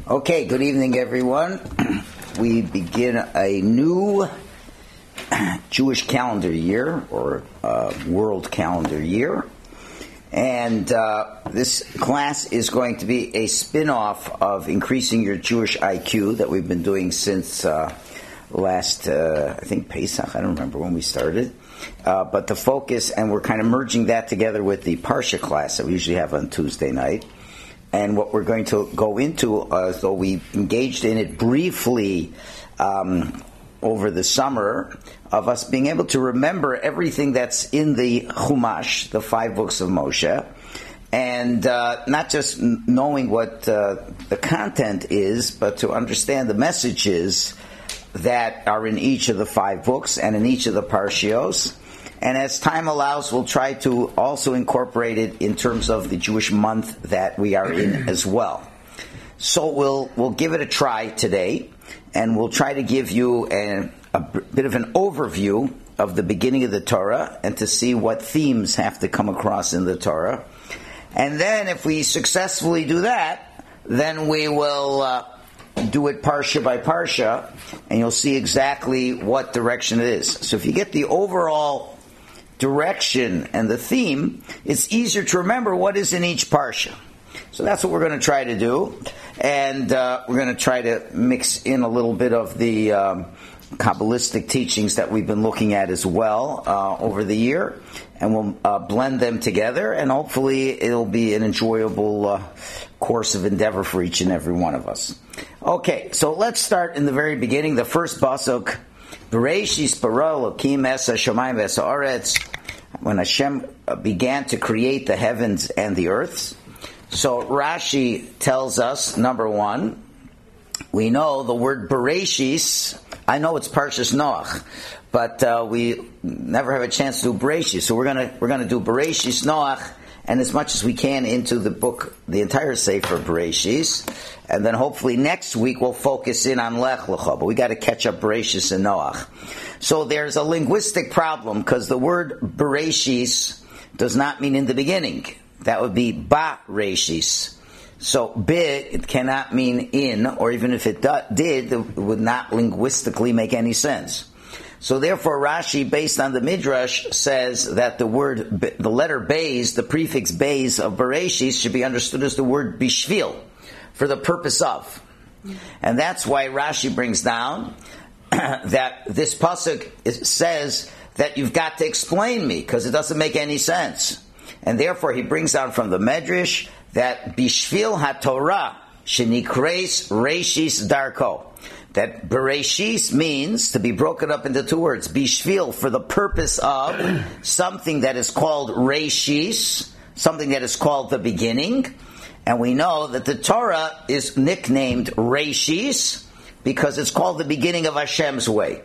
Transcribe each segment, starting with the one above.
Okay, good evening, everyone. We begin a new Jewish calendar year, or world calendar year. And this class is going to be a spin-off of Increasing Your Jewish IQ that we've been doing since last, I think, Pesach. I don't remember when we started. But the focus, and we're kind of merging that together with the Parsha class that we usually have on Tuesday night. And what we're going to go into, though we engaged in it briefly over the summer, of us being able to remember everything that's in the Chumash, the 5 books of Moshe, and not just knowing what the content is, but to understand the messages that are in each of the 5 books and in each of the Parshios. And as time allows, we'll try to also incorporate it in terms of the Jewish month that we are in as well. So we'll give it a try today, and we'll try to give you a bit of an overview of the beginning of the Torah and to see what themes have to come across in the Torah. And then if we successfully do that, then we will do it Parsha by Parsha, and you'll see exactly what direction it is. So if you get the overall direction and the theme, it's easier to remember what is in each Parsha. So that's what we're going to try to do. And we're going to try to mix in a little bit of the Kabbalistic teachings that we've been looking at as well over the year. And we'll blend them together, and hopefully it'll be an enjoyable course of endeavor for each and every one of us. Okay, so let's start in the very beginning. The first pasuk, Bereshis bara Elokim es hashamayim ve'es haaretz, when Hashem began to create the heavens and the earths. So Rashi tells us, number one, we know the word Bereshis. I know it's Parshas Noach, but we never have a chance to do Bereshis. So we're gonna do Bereshis Noach, and as much as we can into the book, the entire Sefer Bereshis, and then hopefully next week we'll focus in on Lech Lecha, but we got to catch up Bereshis and Noach. So there's a linguistic problem, because the word Bereshis does not mean in the beginning. That would be Ba-Reshis. So bit, it cannot mean in, or even if it did, it would not linguistically make any sense. So therefore Rashi, based on the Midrash, says that the letter Beis, the prefix Beis of Bereshis, should be understood as the word Bishvil, for the purpose of. And that's why Rashi brings down that this pasuk says that you've got to explain me, because it doesn't make any sense. And therefore he brings down from the Medrash that Bishvil HaTorah shenikreis Reshis Darko. That Bereshis means to be broken up into 2 words. Bishvil, for the purpose of something that is called Reshis, something that is called the beginning. And we know that the Torah is nicknamed Reshis because it's called the beginning of Hashem's way.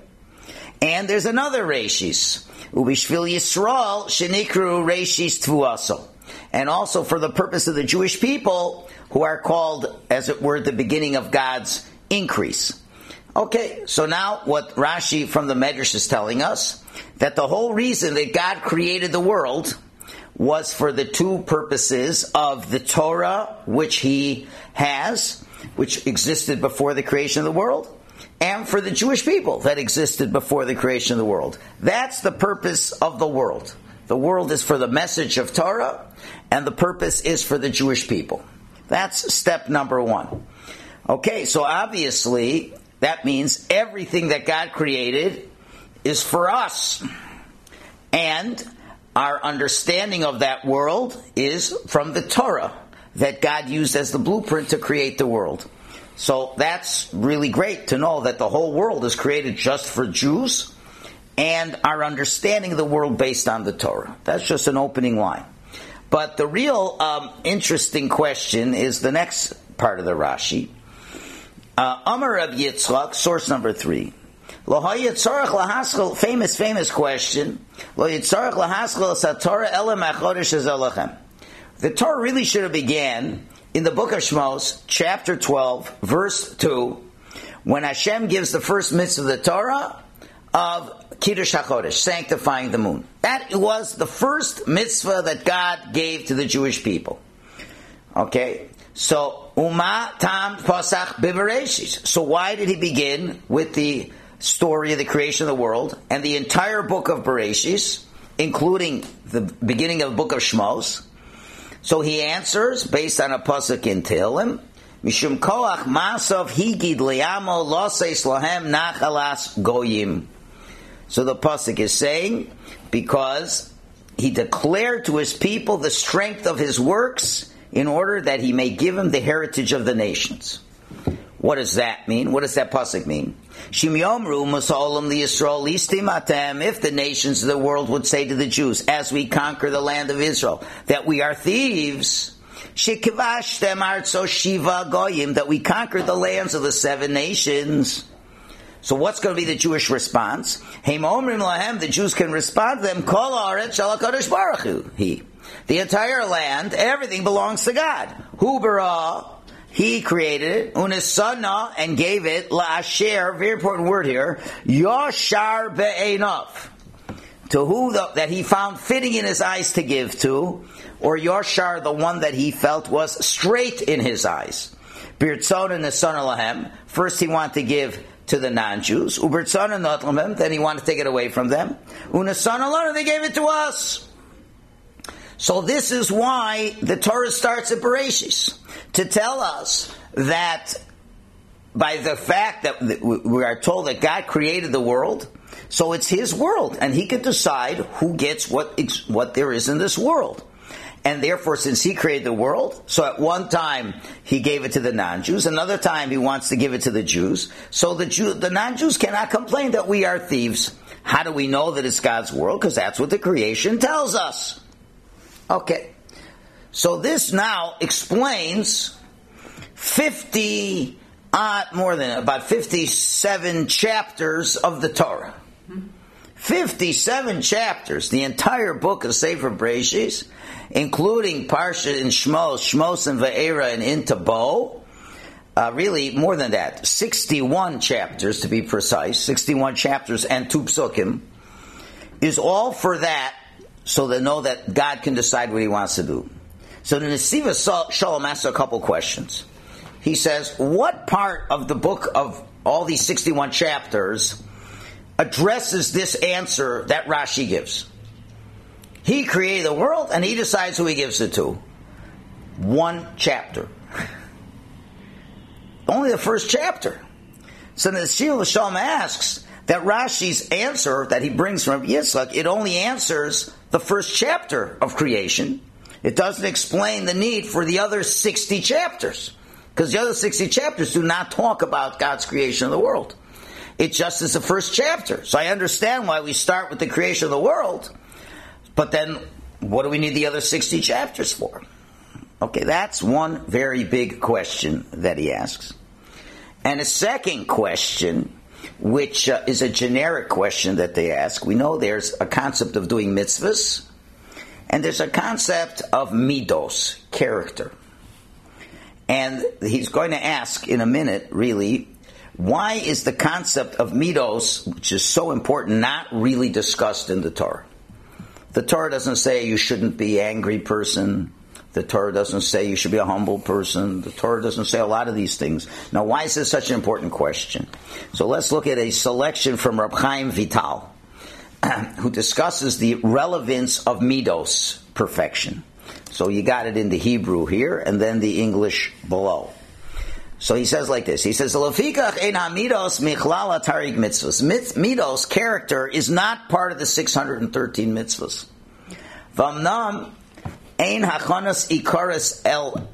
And there's another Reshis. Ubishvil Yisrael shenikru Reshis Tvuaso. And also for the purpose of the Jewish people, who are called, as it were, the beginning of God's increase. Okay, so now what Rashi from the Medrash is telling us, that the whole reason that God created the world was for the 2 purposes of the Torah, which He has, which existed before the creation of the world, and for the Jewish people that existed before the creation of the world. That's the purpose of the world. The world is for the message of Torah, and the purpose is for the Jewish people. That's step number 1. Okay, so obviously that means everything that God created is for us. And our understanding of that world is from the Torah that God used as the blueprint to create the world. So that's really great to know that the whole world is created just for Jews, and our understanding of the world based on the Torah. That's just an opening line. But the real interesting question is the next part of the Rashi. Amar Reb Yitzchak, source number 3. Lo hayitzarach lahaskal, famous question. Lo yitzarach lahaskal satorah elam achodesh ezalachem. The Torah really should have began in the book of Shmos, chapter 12, verse 2, when Hashem gives the first mitzvah of the Torah of Kiddush HaChodesh, sanctifying the moon. That was the first mitzvah that God gave to the Jewish people. Okay? So Uma tam pasach b'Bereshis. So why did he begin with the story of the creation of the world and the entire book of Bereshis, including the beginning of the book of Shmos? So he answers based on a pasuk in Tehillim, Mishum koach masav higid liamo loseis lohem nachalas goyim. So the pasuk is saying, because he declared to his people the strength of his works in order that he may give him the heritage of the nations. What does that mean? What does that pasuk mean? Shim yomru masolam liyisrael listim atem. If the nations of the world would say to the Jews, as we conquer the land of Israel, that we are thieves, shekivashtem artso shiva goyim, that we conquered the lands of the 7 nations. So what's going to be the Jewish response? Heim omrim lahem, the Jews can respond to them, kol haaretz shel HaKadosh Baruch Hu. The entire land, everything belongs to God. Hu bara, he created it, unisana, and gave it, la'asher, very important word here, yoshar be'einav, to who that he found fitting in his eyes to give to, or yoshar, the one that he felt was straight in his eyes. Birtzon and the son of Lahem, first he wanted to give to the non-Jews, ubertzon and not Lahem, then he wanted to take it away from them, unisana alone, they gave it to us. So this is why the Torah starts at Bereshis, to tell us that by the fact that we are told that God created the world, so it's His world, and He can decide who gets what there is in this world. And therefore, since He created the world, so at one time He gave it to the non-Jews, another time He wants to give it to the Jews, so the non-Jews cannot complain that we are thieves. How do we know that it's God's world? Because that's what the creation tells us. Okay, so this now explains about 57 chapters of the Torah. 57 chapters, the entire book of Sefer Bereshis, including Parsha and Shmos and Ve'era and into Bo. Really, more than that, 61 chapters to be precise, 61 chapters and 2 psukim, is all for that, so they know that God can decide what He wants to do. So the Nesiva Shalom asks a couple questions. He says, what part of the book of all these 61 chapters addresses this answer that Rashi gives? He created the world and He decides who He gives it to. One chapter. Only the first chapter. So the Nesiva Shalom asks that Rashi's answer that he brings from Yitzchak, it only answers the first chapter of creation. It doesn't explain the need for the other 60 chapters. Because the other 60 chapters do not talk about God's creation of the world. It just is the first chapter. So I understand why we start with the creation of the world. But then, what do we need the other 60 chapters for? Okay, that's one very big question that he asks. And a second question, which is a generic question that they ask. We know there's a concept of doing mitzvahs, and there's a concept of midos, character. And he's going to ask in a minute, really, why is the concept of midos, which is so important, not really discussed in the Torah? The Torah doesn't say you shouldn't be an angry person. The Torah doesn't say you should be a humble person. The Torah doesn't say a lot of these things. Now, why is this such an important question? So let's look at a selection from Reb Chaim Vital, who discusses the relevance of midos, perfection. So you got it in the Hebrew here, and then the English below. So he says like this. He says, "Lefikach ein hamidos michlal tarig mitzvahs." Midos, character, is not part of the 613 mitzvahs. V'amnam ein hachonos ikaros el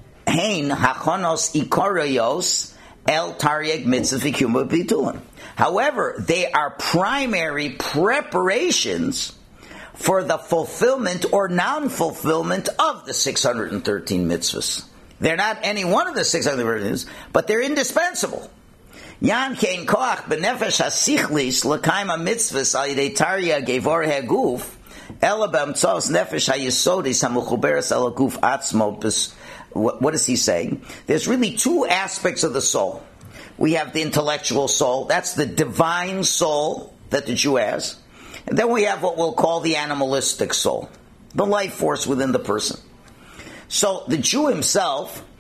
tarig mitzvahs v'kiyum b'bitulim. However, they are primary preparations for the fulfillment or non-fulfillment of the 613 mitzvahs. They're not any one of the 613 mitzvahs, but they're indispensable. Yan kein koach b'nefesh hasichlis l'kaim ha-mitzvahs al yidei tarya gevor ha'guf ela b'amtzos nefesh ha-yisodis ha-mechuberes el ha'guf atzmo. What is he saying? There's really two aspects of the soul. We have the intellectual soul. That's the divine soul that the Jew has. And then we have what we'll call the animalistic soul, the life force within the person. So the Jew himself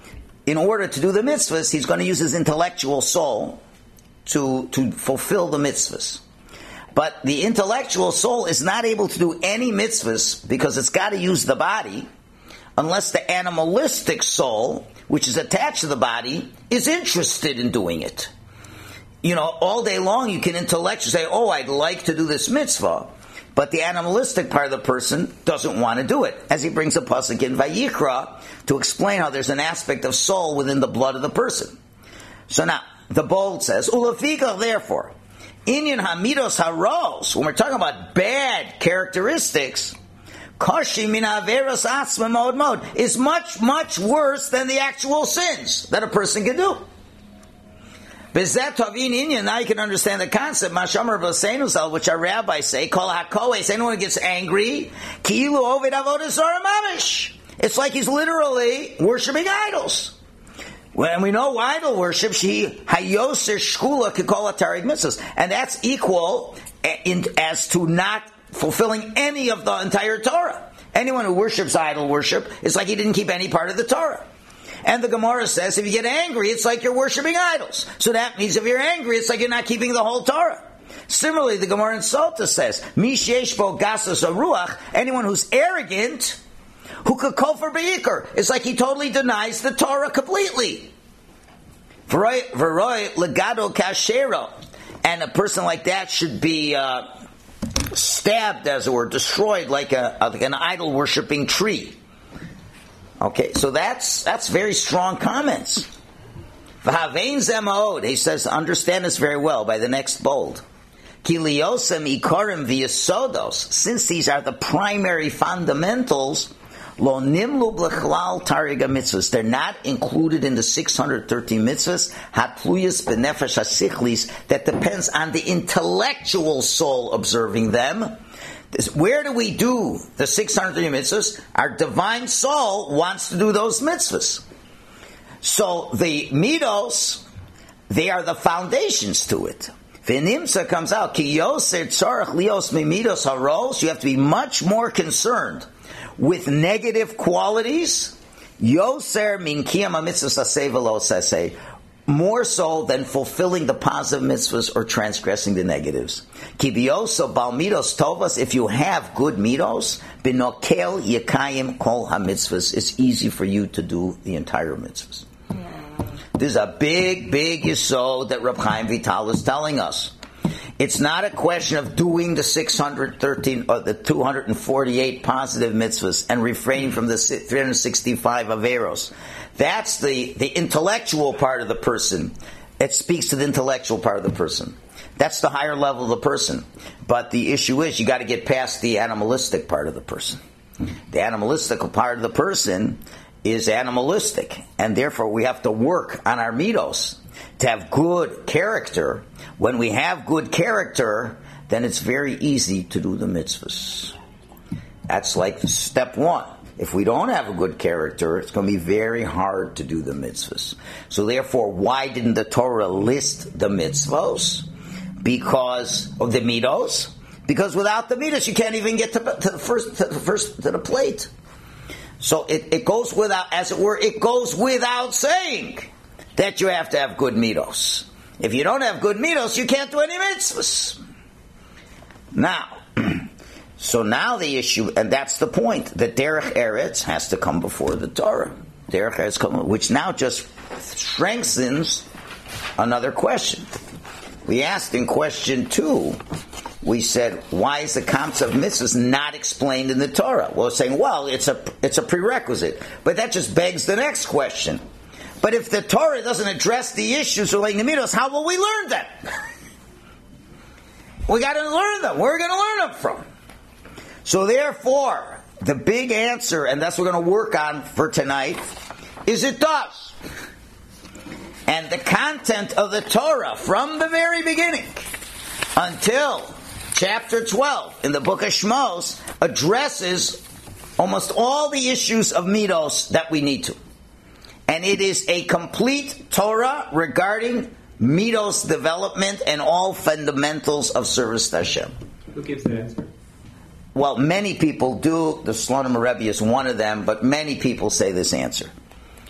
in order to do the mitzvahs, he's going to use his intellectual soul to fulfill the mitzvahs. But the intellectual soul is not able to do any mitzvahs because it's got to use the body unless the animalistic soul, which is attached to the body, is interested in doing it. All day long you can intellectually say, oh, I'd like to do this mitzvah, but the animalistic part of the person doesn't want to do it. As he brings a pasuk in Vayikra to explain how there's an aspect of soul within the blood of the person. So now, the bold says, Ulafika, therefore, Inyan Hamidos Haros, when we're talking about bad characteristics, Kashi min averos atzma mod mod, is much, much worse than the actual sins that a person can do. Bezet Tovin Inyan, now you can understand the concept, Mashamar Basenusal, which our rabbis say, Kol HaKoes, anyone who gets angry, Ki'ilu Ovid Avodah Zarah Mamish. It's like he's literally worshipping idols. When we know idol worship, Hayoser Shkula Kikola Tarig Mitzvahs, and that's equal as to not fulfilling any of the entire Torah. Anyone who worships idol worship is like he didn't keep any part of the Torah. And the Gemara says if you get angry, it's like you're worshipping idols. So that means if you're angry, it's like you're not keeping the whole Torah. Similarly, the Gemara in Sota says, Mi sheyesh bo gasas haruach, anyone who's arrogant, who could call for beikar, it's like he totally denies the Torah completely. V'roi legado kashero, and a person like that should be stabbed, as it were, destroyed like an idol worshipping tree. Okay, so that's very strong comments. V'havein zemod, he says, understand this very well by the next bold. Kiliosem ikorim v'yasodos, since these are the primary fundamentals, lo nimlu b'lechlal tariga mitzvahs, they're not included in the 613 mitzvahs, hatluyas b'nefesh hasichlis, that depends on the intellectual soul observing them. Where do we do the 630 mitzvahs? Our divine soul wants to do those mitzvahs. So the midos, they are the foundations to it. V'nimsa comes out, ki yoser tzarech lios mimidos haros, you have to be much more concerned with negative qualities, yoser min kiyam ha-mitzvahs aseh v'lo saseh, more so than fulfilling the positive mitzvahs or transgressing the negatives. Kibioso bal midos tovas, if you have good midos, binokel yekayim kol ha-mitzvahs, it's easy for you to do the entire mitzvahs. This is a big, big yesod that Reb Chaim Vital is telling us. It's not a question of doing the 613 or the 248 positive mitzvahs and refraining from the 365 averos. That's the intellectual part of the person. It speaks to the intellectual part of the person. That's the higher level of the person. But the issue is you got to get past the animalistic part of the person. The animalistic part of the person is animalistic, and therefore we have to work on our midos to have good character. When we have good character, then it's very easy to do the mitzvahs. That's like step one. If we don't have a good character, it's going to be very hard to do the mitzvahs. So therefore, why didn't the Torah list the mitzvahs? Because of the midos. Because without the midos, you can't even get to the plate. So it goes without, as it were, it goes without saying that you have to have good midos. If you don't have good midos, you can't do any mitzvahs. Now, so now the issue, and that's the point, that Derech Eretz has to come before the Torah. Derech Eretz come, which now just strengthens another question. We asked in question 2, we said, why is the concept of mitzvahs not explained in the Torah? Well, saying, well, it's a prerequisite. But that just begs the next question. But if the Torah doesn't address the issues relating to mitzvahs, how will we learn them? We got to learn them. Where are we going to learn them from? So therefore, the big answer, and that's what we're going to work on for tonight, is it does. And the content of the Torah from the very beginning until chapter 12 in the book of Shmos addresses almost all the issues of midos that we need to. And it is a complete Torah regarding midos development and all fundamentals of service to Hashem. Who gives that answer? Well, many people do. The Slonim Rebbe is one of them, but many people say this answer.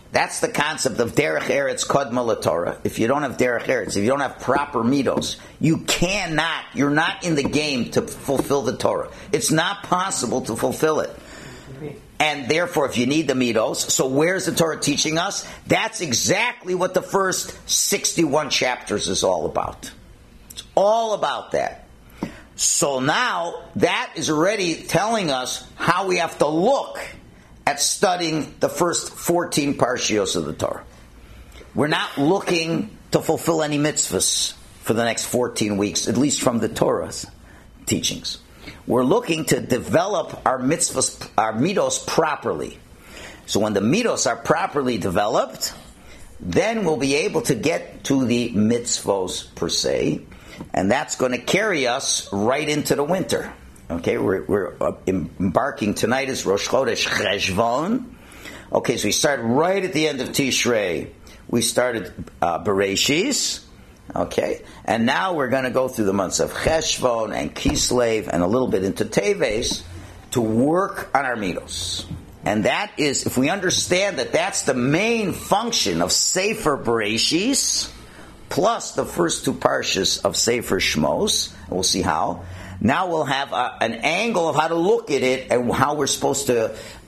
That's the concept of derech eretz kodma l'Torah. If you don't have derech eretz, if you don't have proper midos, you're not in the game to fulfill the Torah. It's not possible to fulfill it. And therefore, if you need the midos, so where's the Torah teaching us? That's exactly what the first 61 chapters is all about. It's all about that. So now, that is already telling us how we have to look at studying the first 14 parshios of the Torah. We're not looking to fulfill any mitzvahs for the next 14 weeks, at least from the Torah's teachings. We're looking to develop our mitzvahs, our midos properly. So when the midos are properly developed, then we'll be able to get to the mitzvos per se, and that's going to carry us right into the winter. Okay, we're embarking tonight is Rosh Chodesh Cheshvan. Okay, so we started right at the end of Tishrei. We started Bereshis. Okay, and now we're going to go through the months of Cheshvan and Kislev and a little bit into Teves to work on our midos. And that is, if we understand that that's the main function of Sefer Bereshis, plus the first two parshas of Sefer Shmos, and we'll see how. Now we'll have an angle of how to look at it and how we're supposed to,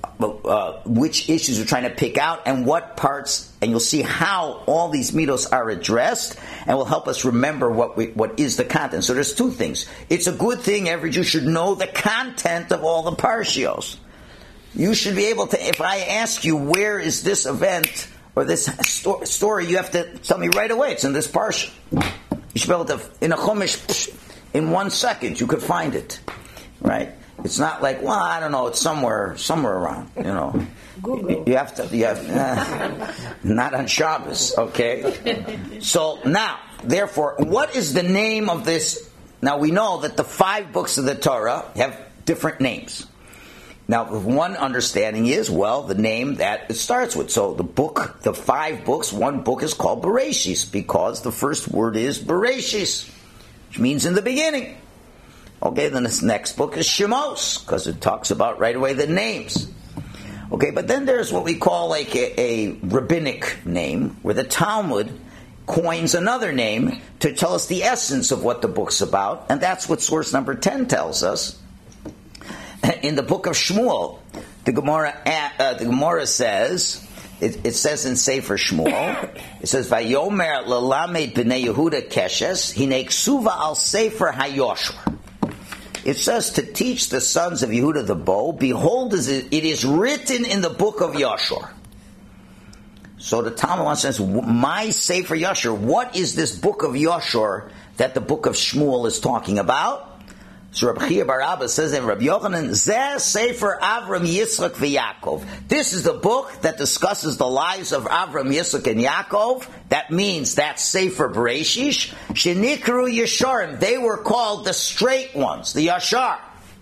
which issues we're trying to pick out and what parts, and you'll see how all these midos are addressed and will help us remember what is the content. So there's two things. It's a good thing every Jew should know the content of all the parshios. You should be able to, if I ask you where is this event or this story, you have to tell me right away. It's in this parsha. You should be able to, in a chumash, in 1 second, you could find it, right? It's not like, well, I don't know, it's somewhere around, you know. Google. You have not on Shabbos, okay? So now, therefore, what is the name of this? Now we know that the 5 books of the Torah have different names. Now, one understanding is, well, the name that it starts with. So the 5 books, one book is called Bereshis because the first word is Bereshis, which means in the beginning. Okay, then this next book is Shemos, because it talks about right away the names. Okay, but then there's what we call like a rabbinic name, where the Talmud coins another name to tell us the essence of what the book's about, and that's what source number 10 tells us. In the book of Shmuel, the Gemara says, it says in Sefer Shmuel, it says, Vayomer lelamed b'nei Yehuda keshes, hinei ksuva al Sefer HaYoshua. It says to teach the sons of Yehuda the bow, behold, it is written in the book of Yoshua. So the Talmud says, my Sefer Yoshua, what is this book of Yoshua that the book of Shmuel is talking about? So Rabbi Chia bar Abba says in Rabbi Yochanan, Zeh Sefer Avram Yitzchak v'Yakov. This is the book that discusses the lives of Avram, Yitzchak, and Yaakov. That means that's Sefer Bereshis. Shenikru Yesharim. They were called the straight ones, the Yashar.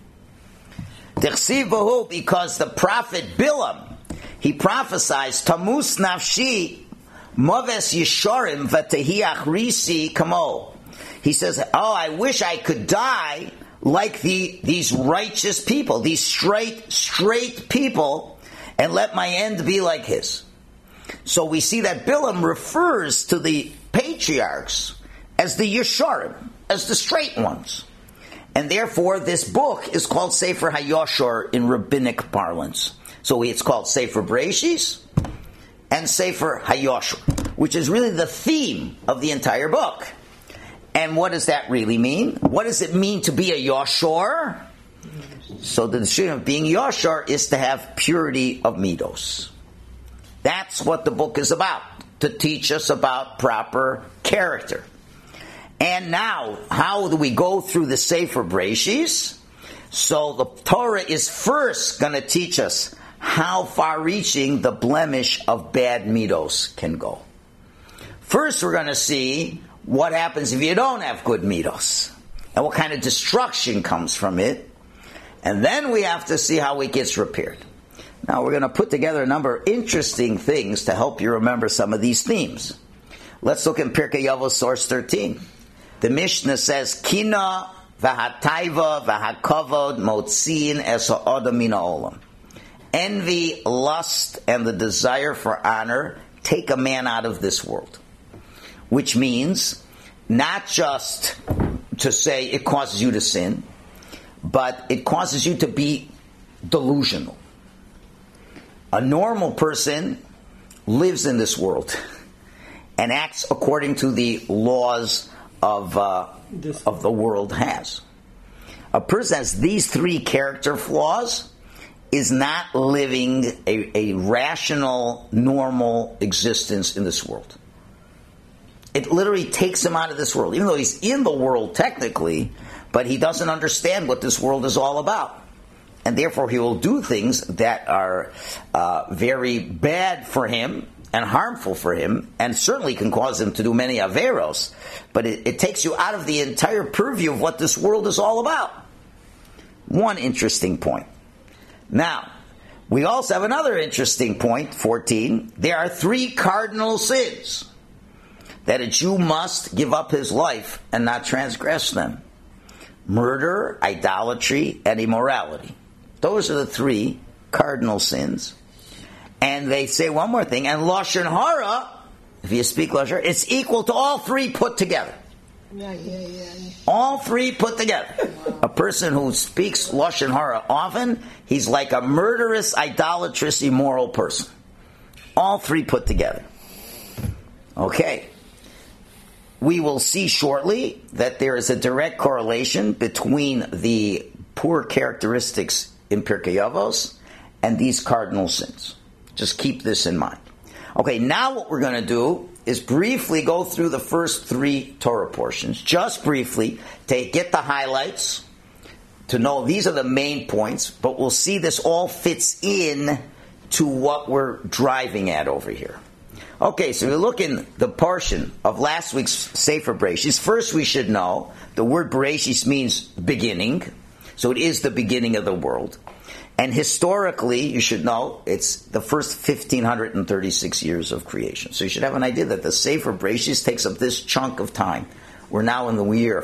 Dechsiv Bahu, because the prophet Bilam, he prophesies, Tamus Nafshi, Moves Yesharim v'Tehiach Risi Kamo. He says, oh, I wish I could die like these righteous people, these straight people, and let my end be like his. So we see that Bilam refers to the patriarchs as the Yesharim, as the straight ones. And therefore this book is called Sefer HaYoshor in rabbinic parlance. So it's called Sefer Bereshis and Sefer HaYoshor, which is really the theme of the entire book. And what does that really mean? What does it mean to be a Yoshor? So the decision of being Yoshor is to have purity of midos. That's what the book is about, to teach us about proper character. And now, how do we go through the Sefer Bereshis? So the Torah is first going to teach us how far-reaching the blemish of bad midos can go. First, we're going to see what happens if you don't have good midos, and what kind of destruction comes from it. And then we have to see how it gets repaired. Now we're going to put together a number of interesting things to help you remember some of these themes. Let's look in Pirkei Avos, source 13. The Mishnah says, Kina v'hataiva v'hakavod motzin es ha'odam min ha'olam. envy, lust, and the desire for honor take a man out of this world. Which means not just to say it causes you to sin, but it causes you to be delusional. A normal person lives in this world and acts according to the laws of the world has. A person has these three character flaws is not living a rational, normal existence in this world. It literally takes him out of this world, even though he's in the world technically, but he doesn't understand what this world is all about. And therefore he will do things that are very bad for him and harmful for him, and certainly can cause him to do many averos, but it takes you out of the entire purview of what this world is all about. One interesting point. Now, we also have another interesting point, 14. There are three cardinal sins that a Jew must give up his life and not transgress them. Murder, idolatry, and immorality. Those are the three cardinal sins. And they say one more thing, and Lashon Hara, if you speak Lashon Hara, it's equal to all three put together. Yeah. All three put together. Wow. A person who speaks Lashon Hara often, he's like a murderous, idolatrous, immoral person. All three put together. Okay. We will see shortly that there is a direct correlation between the poor characteristics in Pirkei Avos and these cardinal sins. Just keep this in mind. Okay, now what we're going to do is briefly go through the first three Torah portions, just briefly, to get the highlights, to know these are the main points, but we'll see this all fits in to what we're driving at over here. Okay, so we look in the portion of last week's Sefer Bereshis. First we should know the word Bereshis means beginning, so it is the beginning of the world. And historically, you should know, it's the first 1,536 years of creation. So you should have an idea that the Sefer Bereshis takes up this chunk of time. We're now in the year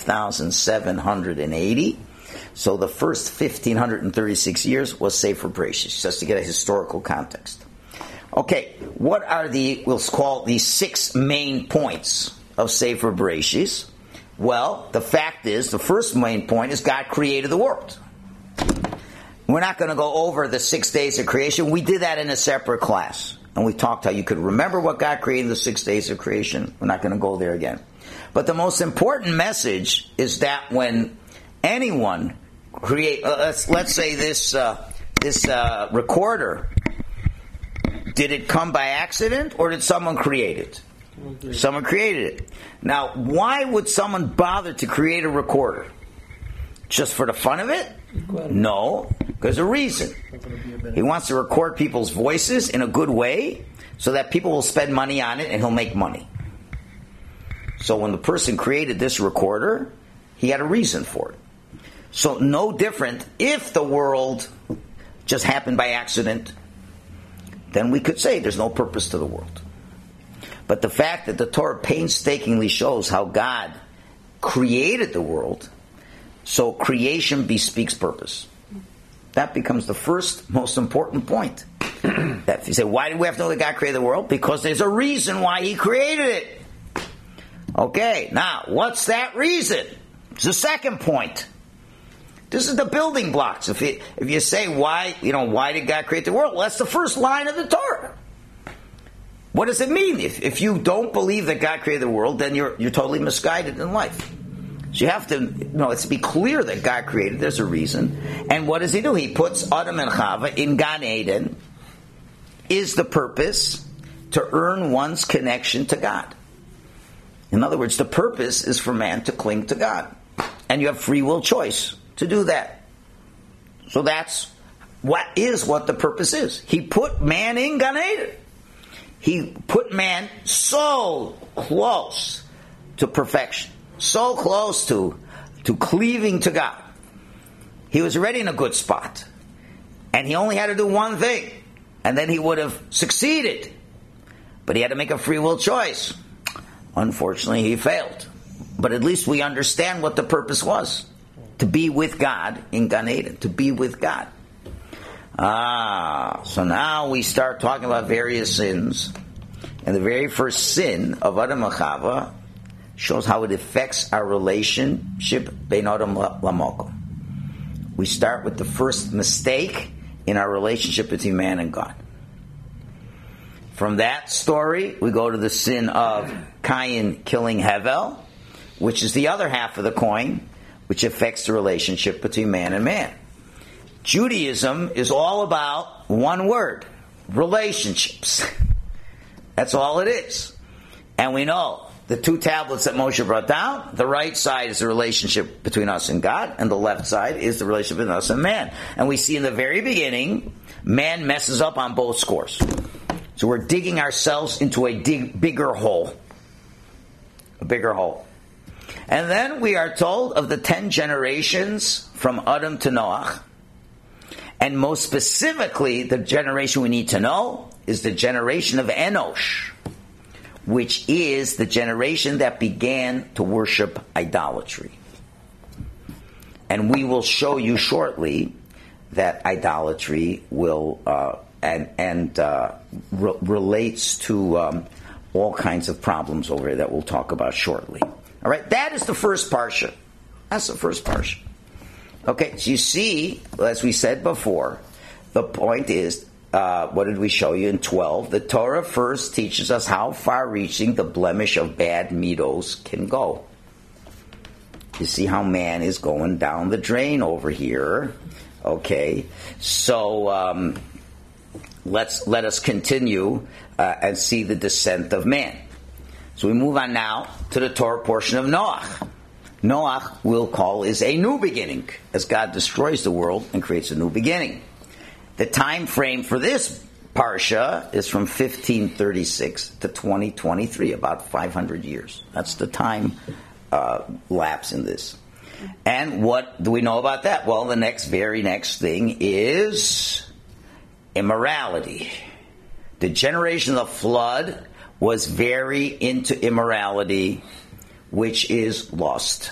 5,780. So the first 1,536 years was Sefer Bereshis, just to get a historical context. Okay, what are we'll call the 6 main points of Sefer Bereshis? Well, the fact is, the first main point is God created the world. We're not going to go over the 6 days of creation. We did that in a separate class. And we talked how you could remember what God created in the 6 days of creation. We're not going to go there again. But the most important message is that when anyone let's say this recorder, did it come by accident or did someone create it? Okay. Someone created it. Now, why would someone bother to create a recorder? Just for the fun of it? No, because a reason. He wants to record people's voices in a good way so that people will spend money on it and he'll make money. So when the person created this recorder, he had a reason for it. So no different if the world just happened by accident, then we could say there's no purpose to the world. But the fact that the Torah painstakingly shows how God created the world, so creation bespeaks purpose. That becomes the first most important point. That you say, why do we have to know that God created the world? Because there's a reason why He created it. Okay, now, what's that reason? It's the second point. This is the building blocks. If you say why did God create the world? Well, that's the first line of the Torah. What does it mean? If you don't believe that God created the world, then you're totally misguided in life. So you have to, it's to be clear that God created. There's a reason. And what does He do? He puts Adam and Chava in Gan Eden. Is the purpose to earn one's connection to God. In other words, the purpose is for man to cling to God. And you have free will choice to do that. So that's what the purpose is. He put man in Gan Eden. He put man so close to perfection. So close to cleaving to God. He was already in a good spot. And he only had to do one thing. And then he would have succeeded. But he had to make a free will choice. Unfortunately, he failed. But at least we understand what the purpose was. To be with God in Gan Eden. To be with God. So now we start talking about various sins. And the very first sin of Adam and Chava shows how it affects our relationship bein Adam laMakom. We start with the first mistake in our relationship between man and God. From that story, we go to the sin of Cain killing Hevel, which is the other half of the coin, which affects the relationship between man and man. Judaism is all about one word: relationships. That's all it is. And we know the two tablets that Moshe brought down, the right side is the relationship between us and God, and the left side is the relationship between us and man. And we see in the very beginning, man messes up on both scores. So we're digging ourselves into a bigger hole. A bigger hole. And then we are told of the 10 generations from Adam to Noach. And most specifically, the generation we need to know is the generation of Enosh, which is the generation that began to worship idolatry. And we will show you shortly that idolatry will relates to all kinds of problems over here that we'll talk about shortly. All right, that is the first parsha. That's the first parsha. Okay, so you see, as we said before, the point is, what did we show you in 12? The Torah first teaches us how far-reaching the blemish of bad midos can go. You see how man is going down the drain over here. Okay, so let us continue and see the descent of man. So we move on now to the Torah portion of Noach. Noach, we'll call, is a new beginning, as God destroys the world and creates a new beginning. The time frame for this parsha is from 1536 to 2023, about 500 years. That's the time lapse in this. And what do we know about that? Well, the very next thing is immorality. The generation of the flood was very into immorality, which is lust.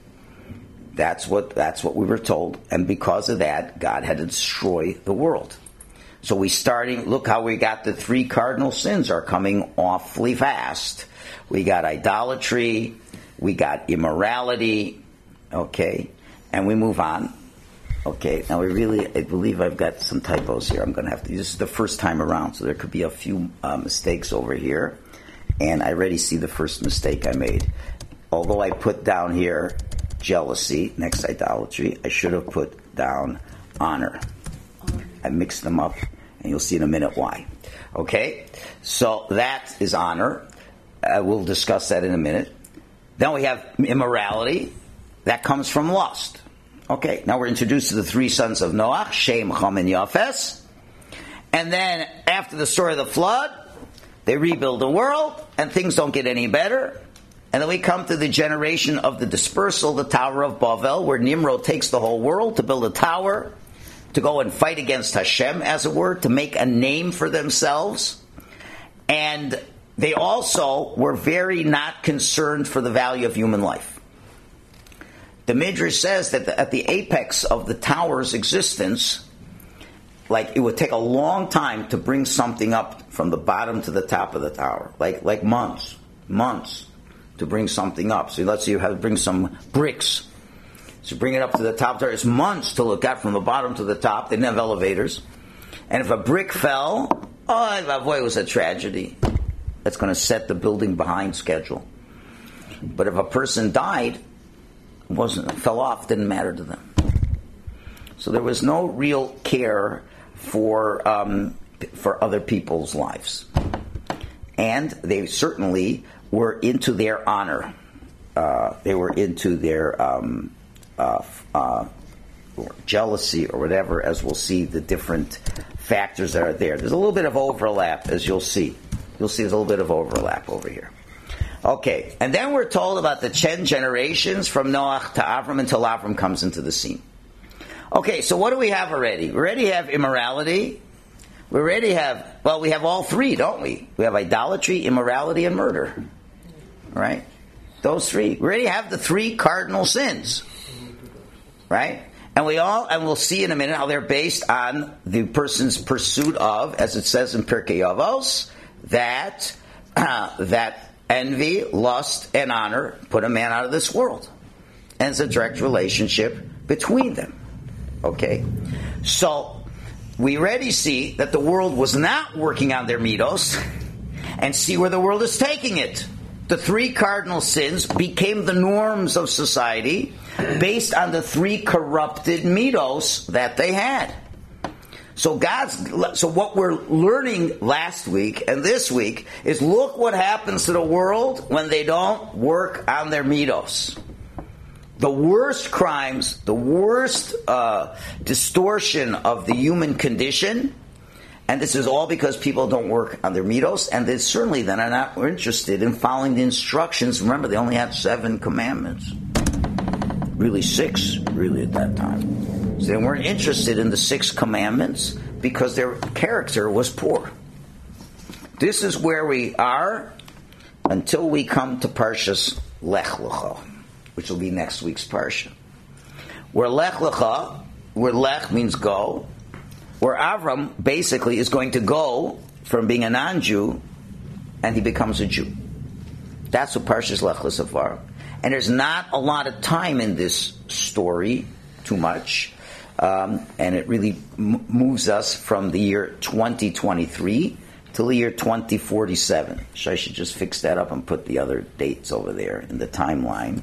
That's what we were told, and because of that, God had to destroy the world. So look how we got the 3 cardinal sins are coming awfully fast. We got idolatry, we got immorality, okay, and we move on. Okay, now I believe I've got some typos here. I'm going to have to, this is the first time around, so there could be a few mistakes over here, and I already see the first mistake I made. Although I put down here jealousy, next idolatry, I should have put down honor. I mixed them up, and you'll see in a minute why. Okay, so that is honor. We'll discuss that in a minute. Then we have immorality. That comes from lust. Okay, now we're introduced to the 3 sons of Noach, Shem, Ham, and Yafes. And then, after the story of the flood, they rebuild the world, and things don't get any better. And then we come to the generation of the dispersal, the Tower of Bavel, where Nimrod takes the whole world to build a tower, to go and fight against Hashem, as it were, to make a name for themselves. And they also were very not concerned for the value of human life. The Midrash says that at the apex of the tower's existence, like it would take a long time to bring something up from the bottom to the top of the tower, like months to bring something up. So let's say you have to bring some bricks. So bring it up to the top there. It's months to look at from the bottom to the top. They didn't have elevators. And if a brick fell, boy, it was a tragedy. That's going to set the building behind schedule. But if a person died, fell off, didn't matter to them. So there was no real care for other people's lives. And they certainly were into their honor. They were into their jealousy or whatever, as we'll see the different factors that are there. There's a little bit of overlap, as you'll see. You'll see there's a little bit of overlap over here. Okay, and then we're told about the 10 generations from Noach to Avram until Avram comes into the scene. Okay, so what do we have already? We already have immorality. We already have, we have all 3, don't we? We have idolatry, immorality, and murder. Right? Those 3. We already have the 3 cardinal sins. Right? And we'll see in a minute how they're based on the person's pursuit of, as it says in Pirkei Avos, that envy, lust, and honor put a man out of this world. And it's a direct relationship between them. Okay? So, we already see that the world was not working on their midos, and see where the world is taking it. The 3 cardinal sins became the norms of society based on the 3 corrupted midos that they had. So what we're learning last week and this week is look what happens to the world when they don't work on their midos. The worst crimes, the worst distortion of the human condition, and this is all because people don't work on their midos, and they certainly then are not interested in following the instructions. Remember, they only had 7 commandments. Really 6, really, at that time. So they weren't interested in the 6 commandments because their character was poor. This is where we are until we come to Parshas Lech Lecha, which will be next week's Parsha. Where Lech Lecha, where Lech means go, where Avram basically is going to go from being a non-Jew and he becomes a Jew. That's what Parshas Lech Lecha. And there's not a lot of time in this story, too much, and it really moves us from the year 2023 till the year 2047. So I should just fix that up and put the other dates over there in the timeline,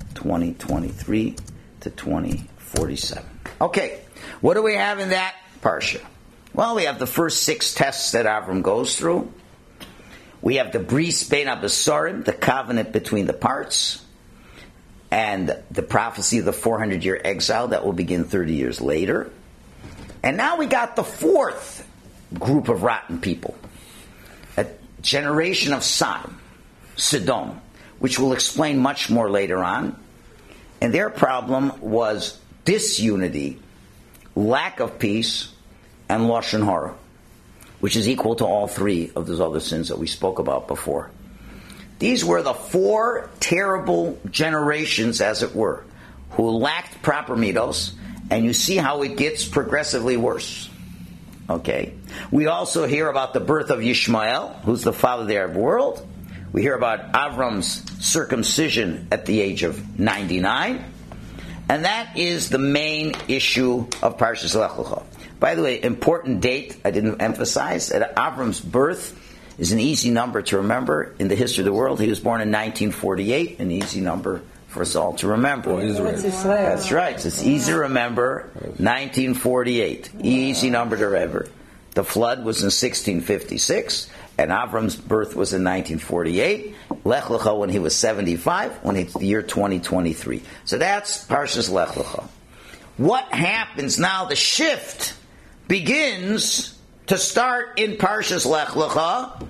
2023 to 2047. Okay, what do we have in that Parsha? Well, we have the first 6 tests that Avram goes through. We have the Bris Bein HaBesarim, the covenant between the parts, and the prophecy of the 400-year exile that will begin 30 years later. And now we got the 4th group of rotten people, a generation of Sodom, which we'll explain much more later on. And their problem was disunity, lack of peace, and Lashon Hara, which is equal to all 3 of those other sins that we spoke about before. These were the 4 terrible generations, as it were, who lacked proper midos, and you see how it gets progressively worse. Okay? We also hear about the birth of Yishmael, who's the father of the Arab world. We hear about Avram's circumcision at the age of 99. And that is the main issue of Parshas Lech Lecha. By the way, important date I didn't emphasize, that Avram's birth is an easy number to remember in the history of the world. He was born in 1948, an easy number for us all to remember. That's right. So it's easy to remember, 1948. Easy number to remember. The flood was in 1656, and Avram's birth was in 1948. Lech Lecha when he was 75, when it's the year 2023. So that's Parshas Lech Lecha. What happens now? The shift begins to start in Parshas Lech Lecha,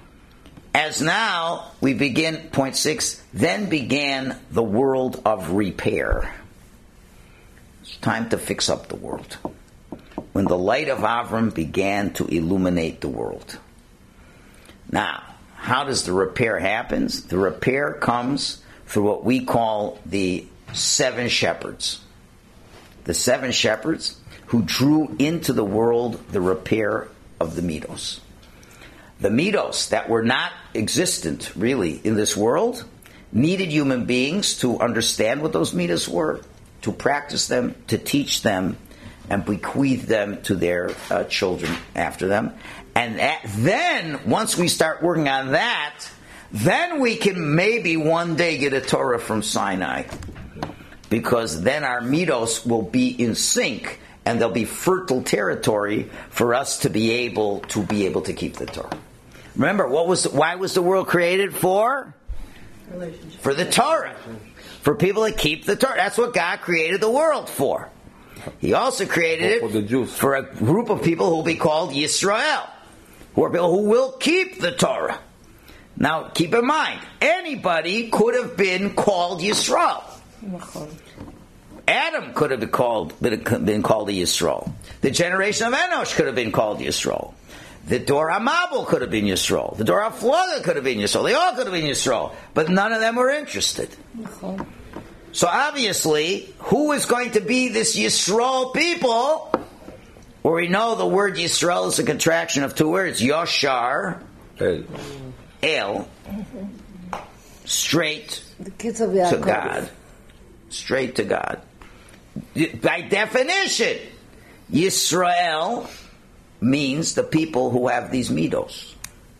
as now we begin, point 6, then began the world of repair. It's time to fix up the world. When the light of Avram began to illuminate the world. Now, how does the repair happen? The repair comes through what we call the 7 shepherds. The 7 shepherds who drew into the world the repair of the midos. The midos that were not existent, really, in this world, needed human beings to understand what those midos were, to practice them, to teach them, and bequeath them to their children after them. And then, once we start working on that, then we can maybe one day get a Torah from Sinai. Because then our midos will be in sync, and there'll be fertile territory for us to be able to keep the Torah. Remember, why was the world created for? For the Torah. For people to keep the Torah. That's what God created the world for. He also created it for a group of people who will be called Yisrael, who are people who will keep the Torah. Now, keep in mind, anybody could have been called Yisrael. Adam could have been called a Yisrael. The generation of Enosh could have been called Yisrael. The Dor HaMabul could have been Yisrael. The Dor HaFlaga could have been Yisrael. They all could have been Yisrael. But none of them were interested. So obviously, who is going to be this Yisrael people? Well, we know the word Yisrael is a contraction of two words, Yoshar, El, straight to God. Straight to God. By definition, Yisrael means the people who have these midos.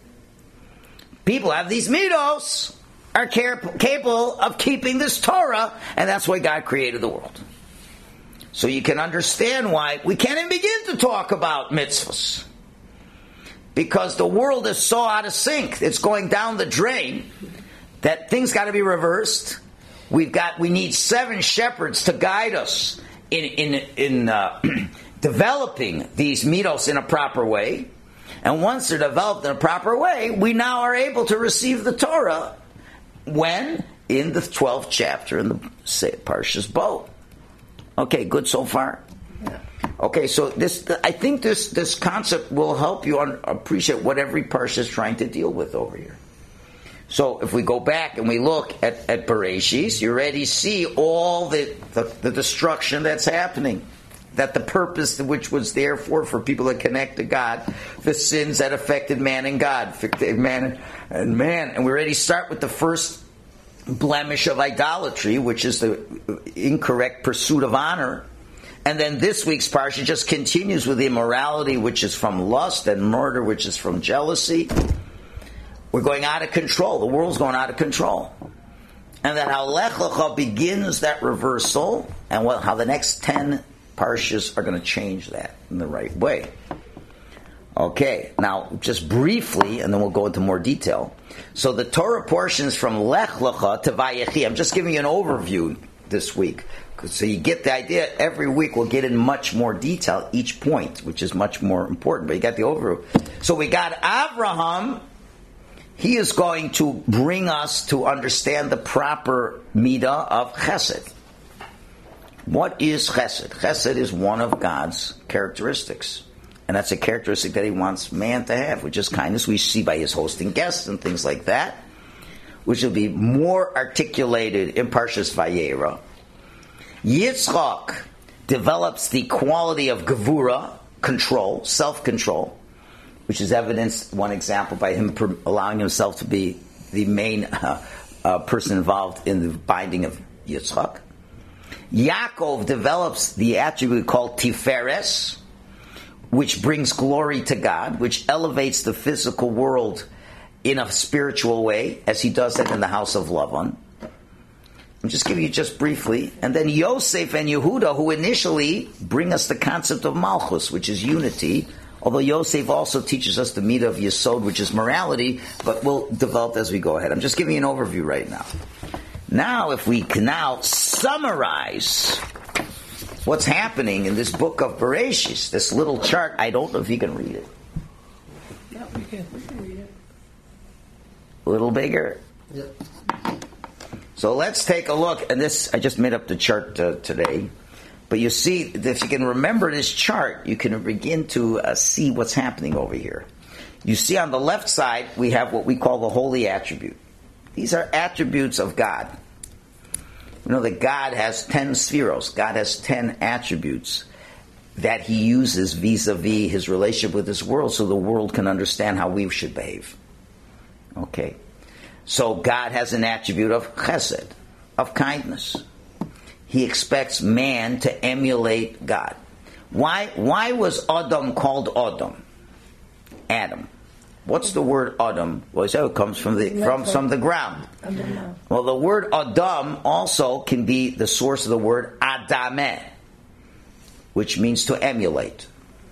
People have these midos are capable of keeping this Torah, and that's why God created the world. So you can understand why we can't even begin to talk about mitzvahs. Because the world is so out of sync, it's going down the drain, that things got to be reversed. We need 7 shepherds to guide us in developing these midos in a proper way. And once they're developed in a proper way, we now are able to receive the Torah. When? In the 12th chapter in the Parshas Bo. Okay, good so far? Yeah. Okay, so I think this concept will help you appreciate what every Parsha is trying to deal with over here. So if we go back and we look at Bereshis, you already see all the destruction that's happening. That the purpose which was there for people to connect to God, the sins that affected man and God, man. And we already start with the first blemish of idolatry, which is the incorrect pursuit of honor. And then this week's parsha just continues with immorality, which is from lust, and murder, which is from jealousy. We're going out of control. The world's going out of control. And that how Lech Lecha begins that reversal, and how the next 10 parshas are going to change that in the right way. Okay, now just briefly, and then we'll go into more detail. So the Torah portions from Lech Lecha to Vayechi. I'm just giving you an overview this week, so you get the idea. Every week we'll get in much more detail each point, which is much more important. But you got the overview. So we got Avraham. He is going to bring us to understand the proper midah of Chesed. What is Chesed? Chesed is one of God's characteristics. And that's a characteristic that he wants man to have, which is kindness. We see by his hosting guests and things like that, which will be more articulated in Parshas Vayera. Yitzchak develops the quality of Gevura, control, self-control, which is evidenced, one example, by him allowing himself to be the main person involved in the binding of Yitzchak. Yaakov develops the attribute called Tiferes, which brings glory to God, which elevates the physical world in a spiritual way, as he does that in the house of Lavan. I'm just giving you just briefly. And then Yosef and Yehuda, who initially bring us the concept of Malchus, which is unity, although Yosef also teaches us the midah of Yesod, which is morality, but we'll develop as we go ahead. I'm just giving you an overview right now. Now, if we can now summarize what's happening in this book of Bereshis, this little chart, I don't know if you can read it. Yeah, we can read it. A little bigger? Yep. So let's take a look, and this, I just made up the chart today, but you see, if you can remember this chart, you can begin to see what's happening over here. You see on the left side, we have what we call the holy attribute. These are attributes of God. You know that God has 10 spheros. God has 10 attributes that he uses vis-a-vis his relationship with this world, so the world can understand how we should behave. Okay. So God has an attribute of chesed, of kindness. He expects man to emulate God. Why was Adam called Adam? What's the word Adam? Well, it comes from the ground. Well, the word Adam also can be the source of the word Adameh, which means to emulate.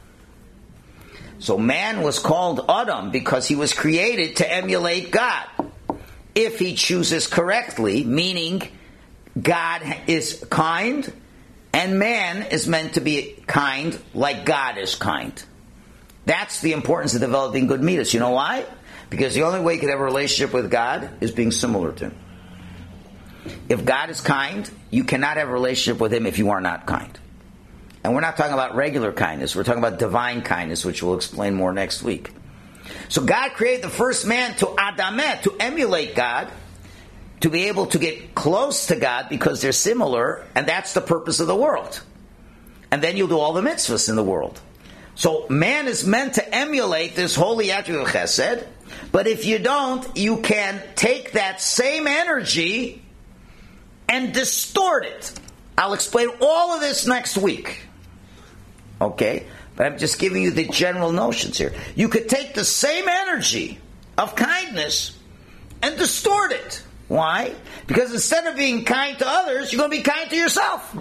So man was called Adam because he was created to emulate God. If he chooses correctly, meaning God is kind and man is meant to be kind like God is kind. That's the importance of developing good midas. You know why? Because the only way you can have a relationship with God is being similar to him. If God is kind, you cannot have a relationship with him if you are not kind. And we're not talking about regular kindness. We're talking about divine kindness, which we'll explain more next week. So God created the first man to Adameh, to emulate God, to be able to get close to God because they're similar, and that's the purpose of the world. And then you'll do all the mitzvahs in the world. So man is meant to emulate this holy attribute of chesed, but if you don't, you can take that same energy and distort it. I'll explain all of this next week. Okay? But I'm just giving you the general notions here. You could take the same energy of kindness and distort it. Why? Because instead of being kind to others, you're going to be kind to yourself.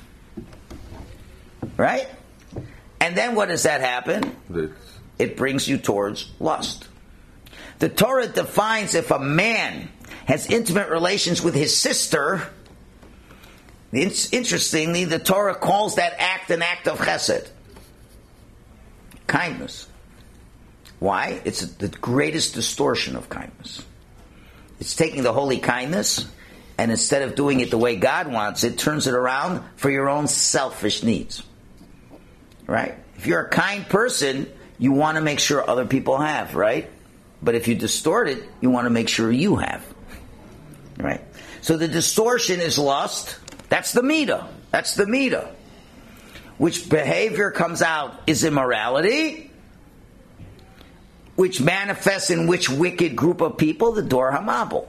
Right? And then what does that happen? It brings you towards lust. The Torah defines if a man has intimate relations with his sister, interestingly, the Torah calls that act an act of chesed. Kindness. Why? It's the greatest distortion of kindness. It's taking the holy kindness, and instead of doing it the way God wants it, turns it around for your own selfish needs. Right? If you're a kind person, you want to make sure other people have, right? But if you distort it, you want to make sure you have. Right? So the distortion is lust. That's the midah. That's the midah. Which behavior comes out is immorality, which manifests in which wicked group of people? The Dor HaMabul.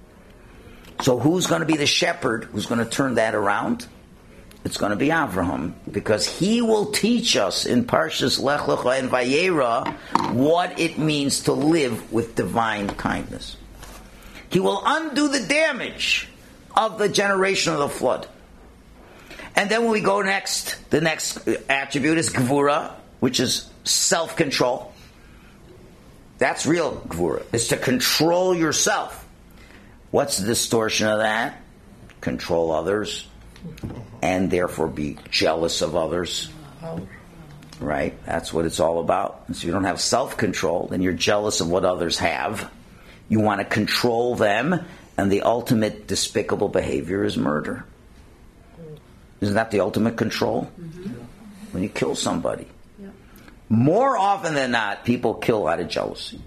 So who's going to be the shepherd who's going to turn that around? It's going to be Avraham, because he will teach us in Parshas Lech Lecha and Vayera what it means to live with divine kindness. He will undo the damage of the generation of the flood. And then when we go next, the next attribute is Gvura, which is self-control. That's real Gvura. It's to control yourself. What's the distortion of that? Control others, and therefore be jealous of others. Right? That's what it's all about. And so you don't have self-control, then you're jealous of what others have. You want to control them, and the ultimate despicable behavior is murder. Isn't that the ultimate control? Mm-hmm. When you kill somebody. Yep. More often than not, people kill out of jealousy.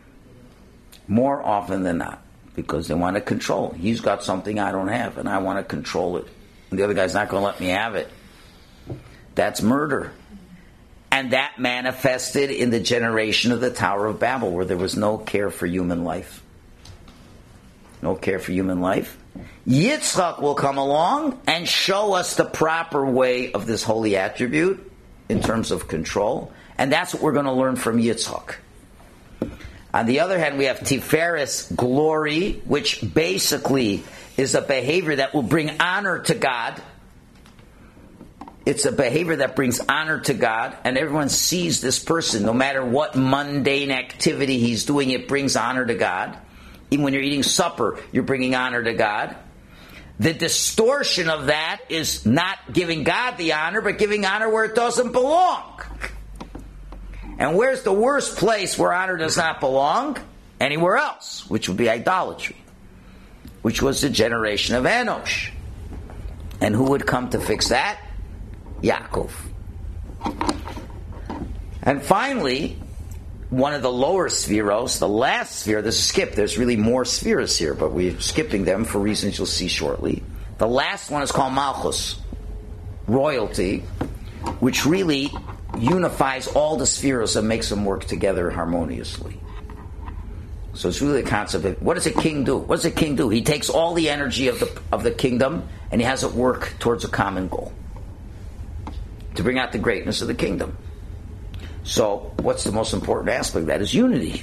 More often than not. Because they want to control. He's got something I don't have, and I want to control it. And the other guy's not going to let me have it. That's murder. And that manifested in the generation of the Tower of Babel, where there was no care for human life. No care for human life. Yitzchak will come along and show us the proper way of this holy attribute in terms of control. And that's what we're going to learn from Yitzchak. On the other hand, we have Tiferes, glory, which basically is a behavior that will bring honor to God. It's a behavior that brings honor to God, and everyone sees this person. No matter what mundane activity he's doing, it brings honor to God. Even when you're eating supper, you're bringing honor to God. The distortion of that is not giving God the honor, but giving honor where it doesn't belong. And where's the worst place where honor does not belong? Anywhere else, which would be idolatry, which was the generation of Enosh. And who would come to fix that? Yaakov. And finally, one of the lower spheros, the last sphere, this is skipped. There's really more spheres here, but we're skipping them for reasons you'll see shortly. The last one is called Malchus, royalty, which really unifies all the spheres and makes them work together harmoniously. So it's really the concept of, what does a king do? What does a king do? He takes all the energy of the kingdom and he has it work towards a common goal, to bring out the greatness of the kingdom. So, what's the most important aspect of that is unity.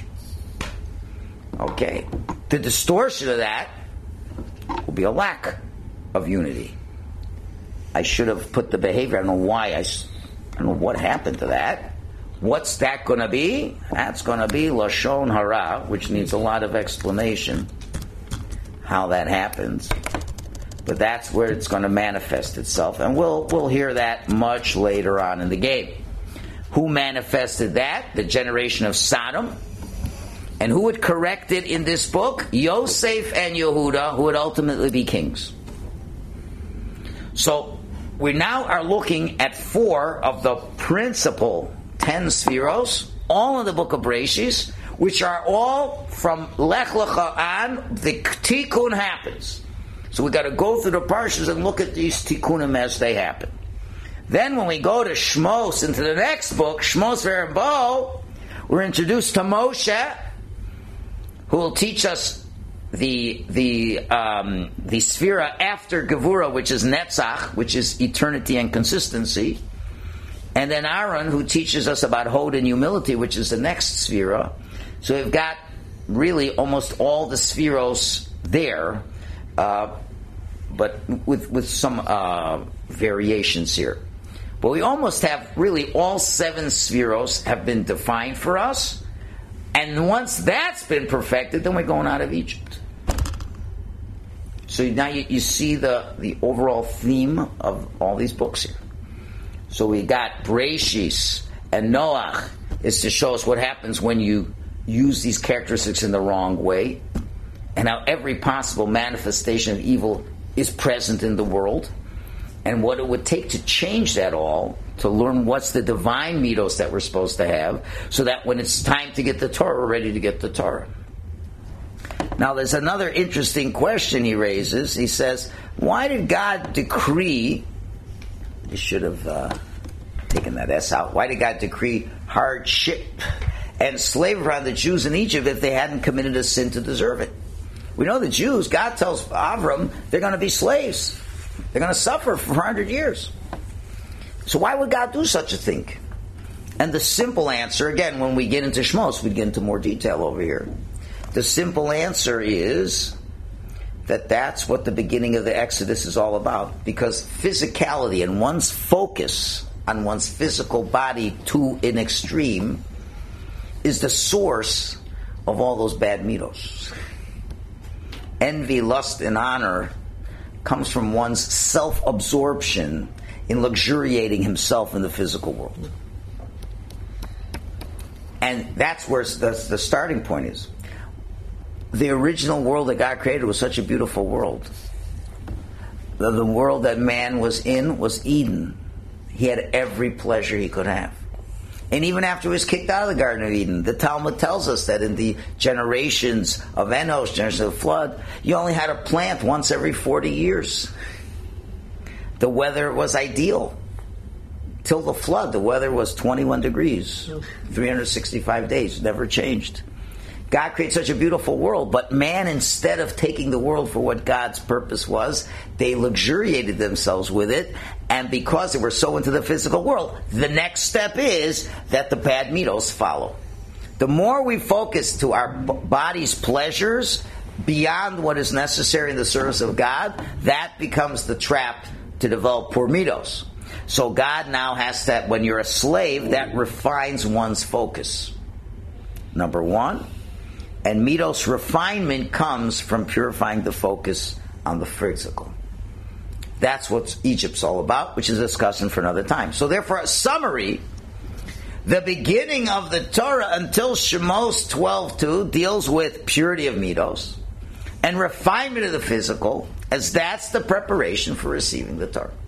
Okay. The distortion of that will be a lack of unity. I should have put the behavior, I don't know why, I don't know what happened to that. What's that going to be? That's going to be Lashon Hara, which needs a lot of explanation, how that happens. But that's where it's going to manifest itself. And we'll hear that much later on in the game. Who manifested that? The generation of Sodom. And who would correct it in this book? Yosef and Yehuda, who would ultimately be kings. So we now are looking at 4 of the principal 10 spheros, all in the book of Bereshis, which are all from Lech Lecha on, the tikkun happens. So we got to go through the parshas and look at these tikkunim as they happen. Then when we go to Shmos, into the next book, Shmos Verbo, we're introduced to Moshe, who will teach us the Sphira after Gevura, which is Netzach, which is eternity and consistency. And then Aaron, who teaches us about Hod and humility, which is the next Sphira. So we've got really almost all the Sphiros there, but with some variations here. But we almost have really all 7 Sphiros have been defined for us. And once that's been perfected, then we're going out of Egypt. So now you see the overall theme of all these books here. So we got Bereshis and Noach is to show us what happens when you use these characteristics in the wrong way, and how every possible manifestation of evil is present in the world, and what it would take to change that all, to learn what's the divine midos that we're supposed to have, so that when it's time to get the Torah, we're ready to get the Torah. Now there's another interesting question he raises. He says, why did God decree, you should have taken that S out, why did God decree hardship and slavery on the Jews in Egypt if they hadn't committed a sin to deserve it? We know the Jews, God tells Avram, they're going to be slaves. They're going to suffer for 400 years. So why would God do such a thing? And the simple answer, again, when we get into Shmos, we get into more detail over here. The simple answer is that that's what the beginning of the Exodus is all about. Because physicality and one's focus on one's physical body to an extreme is the source of all those bad midos. Envy, lust, and honor comes from one's self-absorption in luxuriating himself in the physical world. And that's where the starting point is. The original world that God created was such a beautiful world. The world that man was in was Eden. He had every pleasure he could have. And even after he was kicked out of the Garden of Eden, the Talmud tells us that in the generations of Enosh, generations of the flood, you only had a plant once every 40 years. The weather was ideal. Till the flood, the weather was 21 degrees, 365 days, never changed. God created such a beautiful world, but man, instead of taking the world for what God's purpose was, they luxuriated themselves with it, and because they were so into the physical world, the next step is that the bad midos follow. The more we focus to our body's pleasures beyond what is necessary in the service of God, that becomes the trap to develop poor midos. So God now has that, when you're a slave, that refines one's focus. Number one. And midos refinement comes from purifying the focus on the physical. That's what Egypt's all about, which is a discussion for another time. So therefore, a summary, the beginning of the Torah until Shemos 12:2 deals with purity of midos and refinement of the physical, as that's the preparation for receiving the Torah.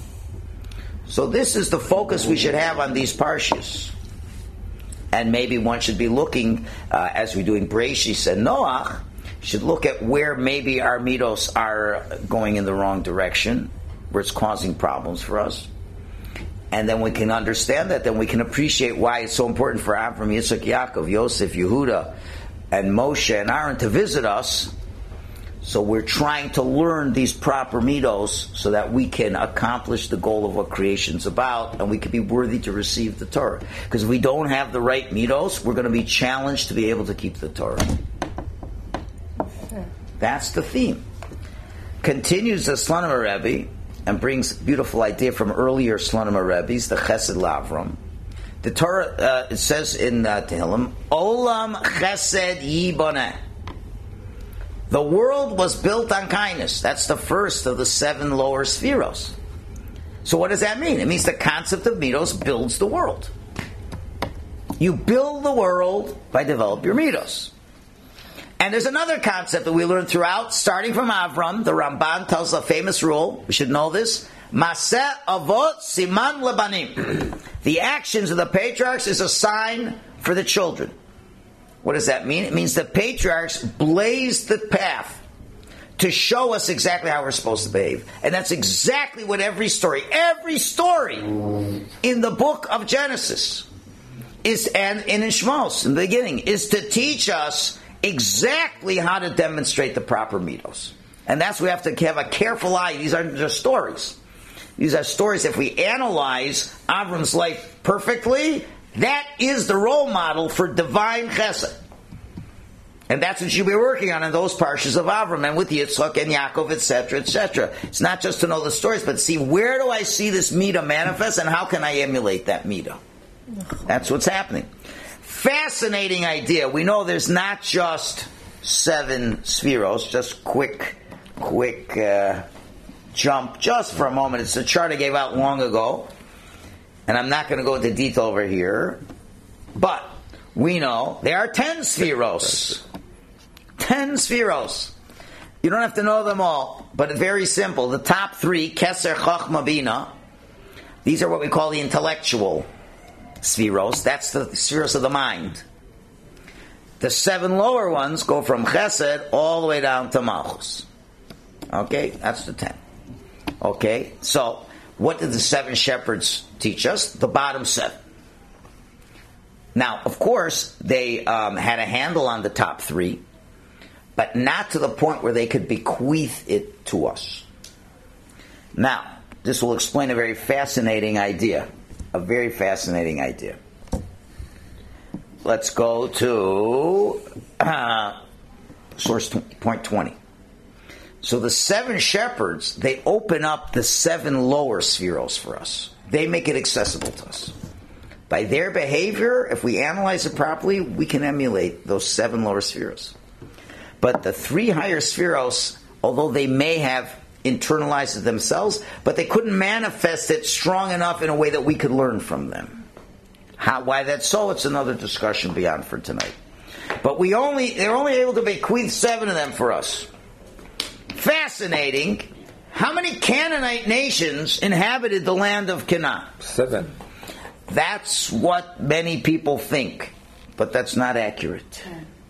So this is the focus we should have on these parshas. And maybe one should be looking, as we're doing Bereshis and Noach, should look at where maybe our midos are going in the wrong direction, where it's causing problems for us. And then we can understand that, then we can appreciate why it's so important for Avram, Yitzchak, Yaakov, Yosef, Yehuda, and Moshe and Aaron to visit us. So we're trying to learn these proper midos so that we can accomplish the goal of what creation's about, and we can be worthy to receive the Torah. Because if we don't have the right midos, we're going to be challenged to be able to keep the Torah. That's the theme. Continues the Slonim Rebbe and brings a beautiful idea from earlier Slonim Rebbes, the Chesed Lavram. The Torah, it says in Tehillim, Olam Chesed Yiboneh. The world was built on kindness. That's the first of the 7 lower spheros. So what does that mean? It means the concept of midos builds the world. You build the world by developing your midos. And there's another concept that we learn throughout, starting from Avram. The Ramban tells a famous rule. We should know this. Maseh avot siman lebanim. The actions of the patriarchs is a sign for the children. What does that mean? It means the patriarchs blazed the path to show us exactly how we're supposed to behave. And that's exactly what every story in the book of Genesis is, and in Shmos, in the beginning, is to teach us exactly how to demonstrate the proper midos. And that's why we have to have a careful eye. These aren't just stories. These are stories. If we analyze Avram's life perfectly, that is the role model for divine chesed. And that's what you'll be working on in those parshas of Avram and with Yitzchak and Yaakov, etc., etc. It's not just to know the stories, but see, where do I see this midah manifest and how can I emulate that midah? That's what's happening. Fascinating idea. We know there's not just 7 spheros, just quick jump just for a moment. It's a chart I gave out long ago, and I'm not going to go into detail over here, but we know there are 10 spheros. 10 spheros. You don't have to know them all, but it's very simple. The top 3, Keser, Chochma, Bina, these are what we call the intellectual spheros. That's the spheros of the mind. The 7 lower ones go from Chesed all the way down to Malchus. Okay, that's the 10. Okay, so what did the 7 shepherds teach us? The bottom 7. Now, of course, they had a handle on the top 3, but not to the point where they could bequeath it to us. Now, this will explain a very fascinating idea. A very fascinating idea. Let's go to source point 20. So the 7 shepherds, they open up the 7 lower spheros for us. They make it accessible to us. By their behavior, if we analyze it properly, we can emulate those 7 lower spheros. But the 3 higher spheros, although they may have internalized it themselves, but they couldn't manifest it strong enough in a way that we could learn from them. Why that's so, it's another discussion beyond for tonight. But they're only able to bequeath 7 of them for us. Fascinating. How many Canaanite nations inhabited the land of Canaan? 7. That's what many people think, but that's not accurate.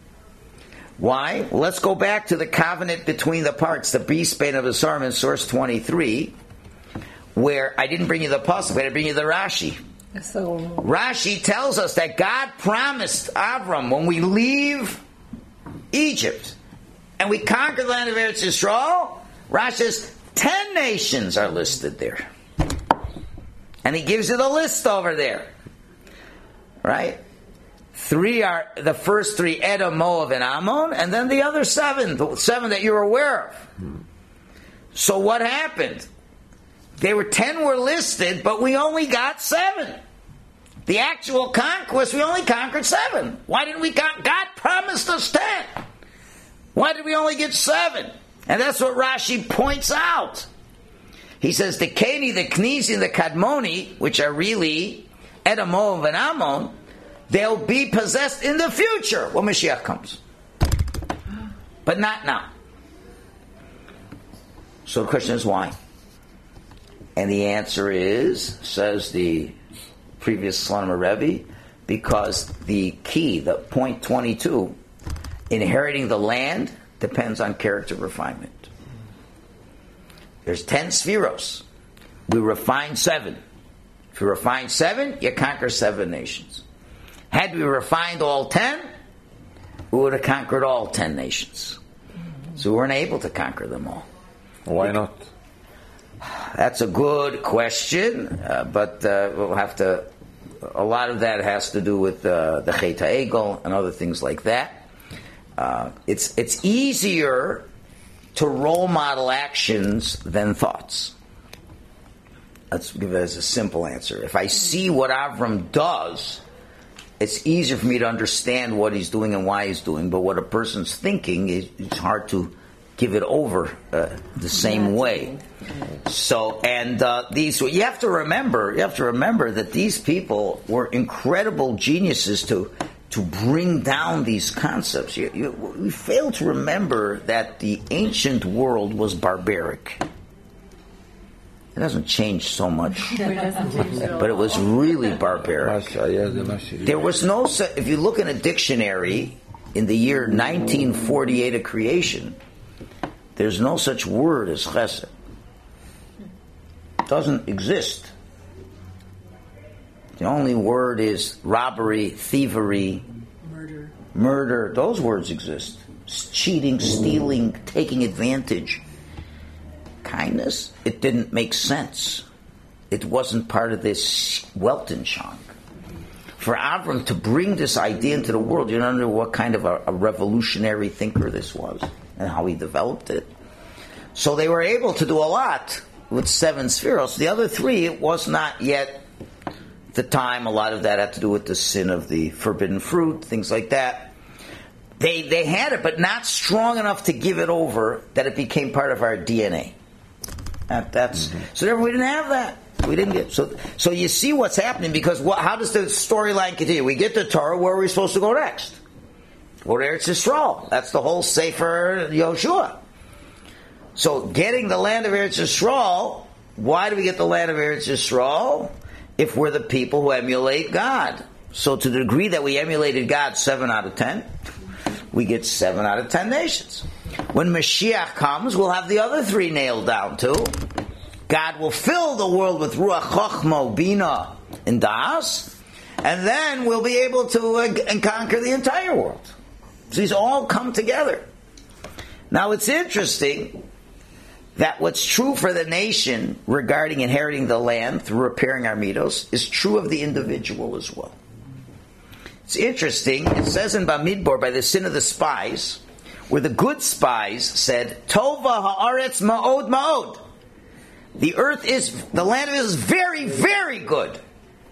Why? Well, let's go back to the covenant between the parts, the Brisbane of the Psalm in source 23, where I didn't bring you the pasuk, but I bring you the Rashi. So, Rashi tells us that God promised Avram when we leave Egypt and we conquer the land of Eretz Yisrael, Rashi says 10 nations are listed there. And he gives you the list over there. Right? 3 are the first 3, Edom, Moab, and Ammon, and then the other 7, the 7 that you're aware of. So what happened? 10 were listed, but we only got 7. The actual conquest, we only conquered 7. Why didn't we God promised us 10. Why did we only get 7? And that's what Rashi points out. He says the Keni, the Knizi, and the Kadmoni, which are really Edom, Moab, and Ammon, they'll be possessed in the future when Mashiach comes. But not now. So the question is why? And the answer is, says the previous Slonimer Rebbe, because the key, the point 22, inheriting the land depends on character refinement. There's 10 spheros. We refine 7. If you refine 7, you conquer 7 nations. Had we refined all 10, we would have conquered all 10 nations. So we weren't able to conquer them all. Why not? That's a good question, but we'll have to. A lot of that has to do with the Chet HaEgel and other things like that. It's easier to role model actions than thoughts. Let's give it as a simple answer. If I see what Avram does, it's easier for me to understand what he's doing and why he's doing. But what a person's thinking, it's hard to give it over the same way. So, and you have to remember that these people were incredible geniuses to bring down these concepts. We fail to remember that the ancient world was barbaric. It doesn't change so much. It doesn't change at all. But it was really barbaric. There was no, if you look in a dictionary in the year 1948 of creation, there's no such word as chesed. It doesn't exist. The only word is robbery, thievery, murder. Those words exist. Cheating, stealing, taking advantage. Kindness, it didn't make sense. It wasn't part of this Weltanschauung. For Avram to bring this idea into the world, you don't know what kind of a revolutionary thinker this was and how he developed it. So they were able to do a lot with 7 spheros. The other 3, it was not yet the time. A lot of that had to do with the sin of the forbidden fruit, things like that. They had it, but not strong enough to give it over that it became part of our DNA. So therefore we didn't have that. We didn't get so you see what's happening, because how does the storyline continue? We get to Torah. Where are we supposed to go next? Go to Eretz Yisrael. That's the whole Sefer Yoshua. So getting the land of Eretz Yisrael. Why do we get the land of Eretz Yisrael? If we're the people who emulate God. So to the degree that we emulated God 7 out of 10, we get 7 out of 10 nations. When Mashiach comes, we'll have the other 3 nailed down too. God will fill the world with Ruach Chochma, Bina, and Das, and then we'll be able to conquer the entire world. So these all come together. Now it's interesting that what's true for the nation regarding inheriting the land through repairing our midos is true of the individual as well. It's interesting, it says in Bamidbar, by the sin of the spies, where the good spies said, Tova ha'aretz ma'od ma'od. The land of Israel is very, very good.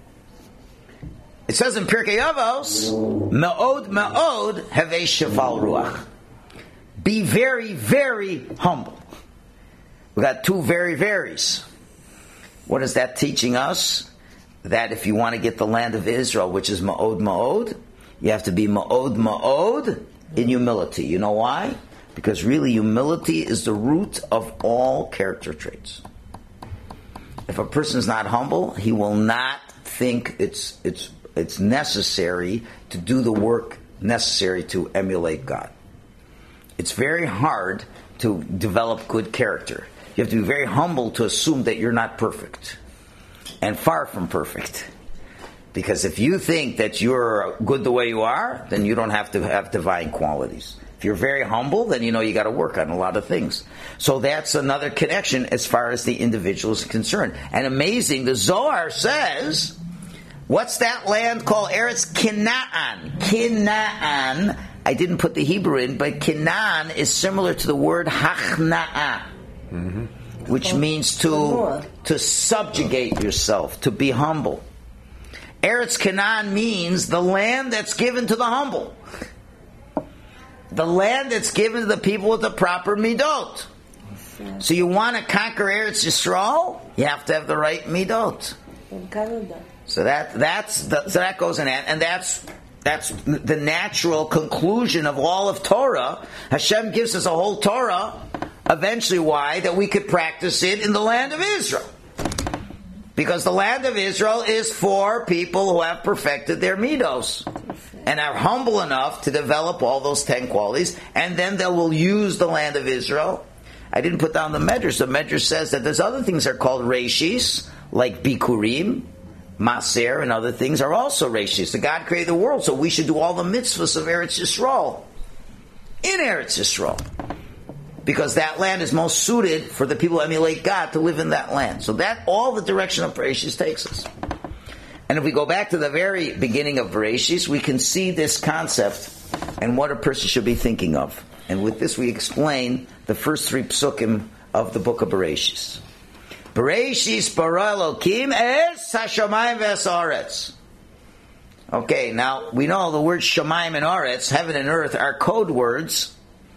It says in Pirkei Avos, ma'od ma'od havei sheval ruach. Be very, very humble. We got 2 very, veries. What is that teaching us? That if you want to get the land of Israel, which is ma'od ma'od, you have to be ma'od ma'od in humility. You know why? Because really humility is the root of all character traits. If a person is not humble, he will not think it's necessary to do the work necessary to emulate God. It's very hard to develop good character. You have to be very humble to assume that you're not perfect. And far from perfect. Because if you think that you're good the way you are, then you don't have to have divine qualities. If you're very humble, then you know you got to work on a lot of things. So that's another connection as far as the individual is concerned. And amazing, the Zohar says, what's that land called? Eretz Canaan. Canaan. I didn't put the Hebrew in, but Canaan is similar to the word Hachna'ah, which means to subjugate yourself, to be humble. Eretz Canaan means the land that's given to the humble. The land that's given to the people with the proper midot. So you want to conquer Eretz Yisrael, you have to have the right midot. So that goes in that, and that's the natural conclusion of all of Torah. Hashem gives us a whole Torah. Eventually, why? That we could practice it in the land of Israel. Because the land of Israel is for people who have perfected their midos and are humble enough to develop all those 10 qualities, and then they will use the land of Israel. I didn't put down the Medrash. The Medrash says that there's other things that are called reishis, like bikurim, maser, and other things are also reishis. So God created the world, so we should do all the mitzvahs of Eretz Yisrael in Eretz Yisrael. Because that land is most suited for the people who emulate God to live in that land. So that, all the direction of Bereshis takes us. And if we go back to the very beginning of Bereshis, we can see this concept and what a person should be thinking of. And with this we explain the first 3 psukim of the book of Bereshis. Bereshis bara Elokim es hashamayim v'esaretz. Okay, now we know the words shamayim and aretz, heaven and earth, are code words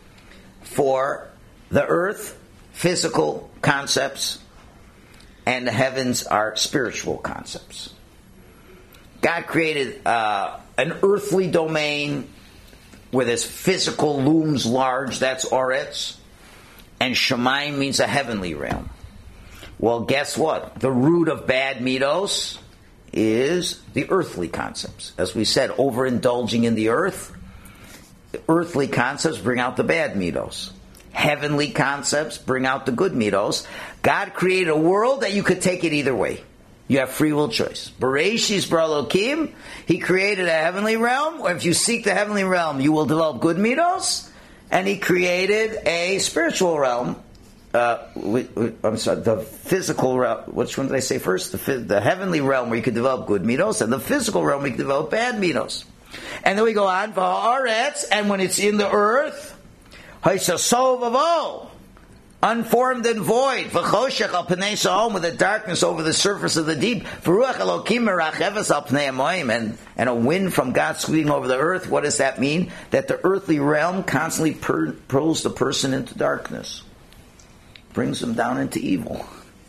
for the earth, physical concepts, and the heavens are spiritual concepts. God created an earthly domain where this physical looms large, that's Oretz, and Shamayim means a heavenly realm. Well, guess what? The root of bad middos is the earthly concepts. As we said, overindulging in the earth, the earthly concepts bring out the bad middos. Heavenly concepts bring out the good middos. God created a world that you could take it either way. You have free will choice. Bereshis bara Elokim, He created a heavenly realm, where if you seek the heavenly realm, you will develop good middos, and He created a spiritual realm. I'm sorry, the physical realm. Which one did I say first? The heavenly realm where you could develop good middos, and the physical realm where you could develop bad middos. And then we go on, v'ha'aretz, and when it's in the earth, ha'isasov avo, unformed and void, v'choshech al pnei sahom, with a darkness over the surface of the deep, v'ruach Elokim merachevas al pnei hamayim, and a wind from God sweeping over the earth. What does that mean? That the earthly realm constantly pulls the person into darkness, brings them down into evil.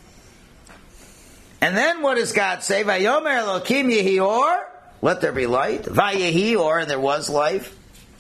And then what does God say? Vayomer Elokim yehi or, let there be light. Vayehi or, and there was life.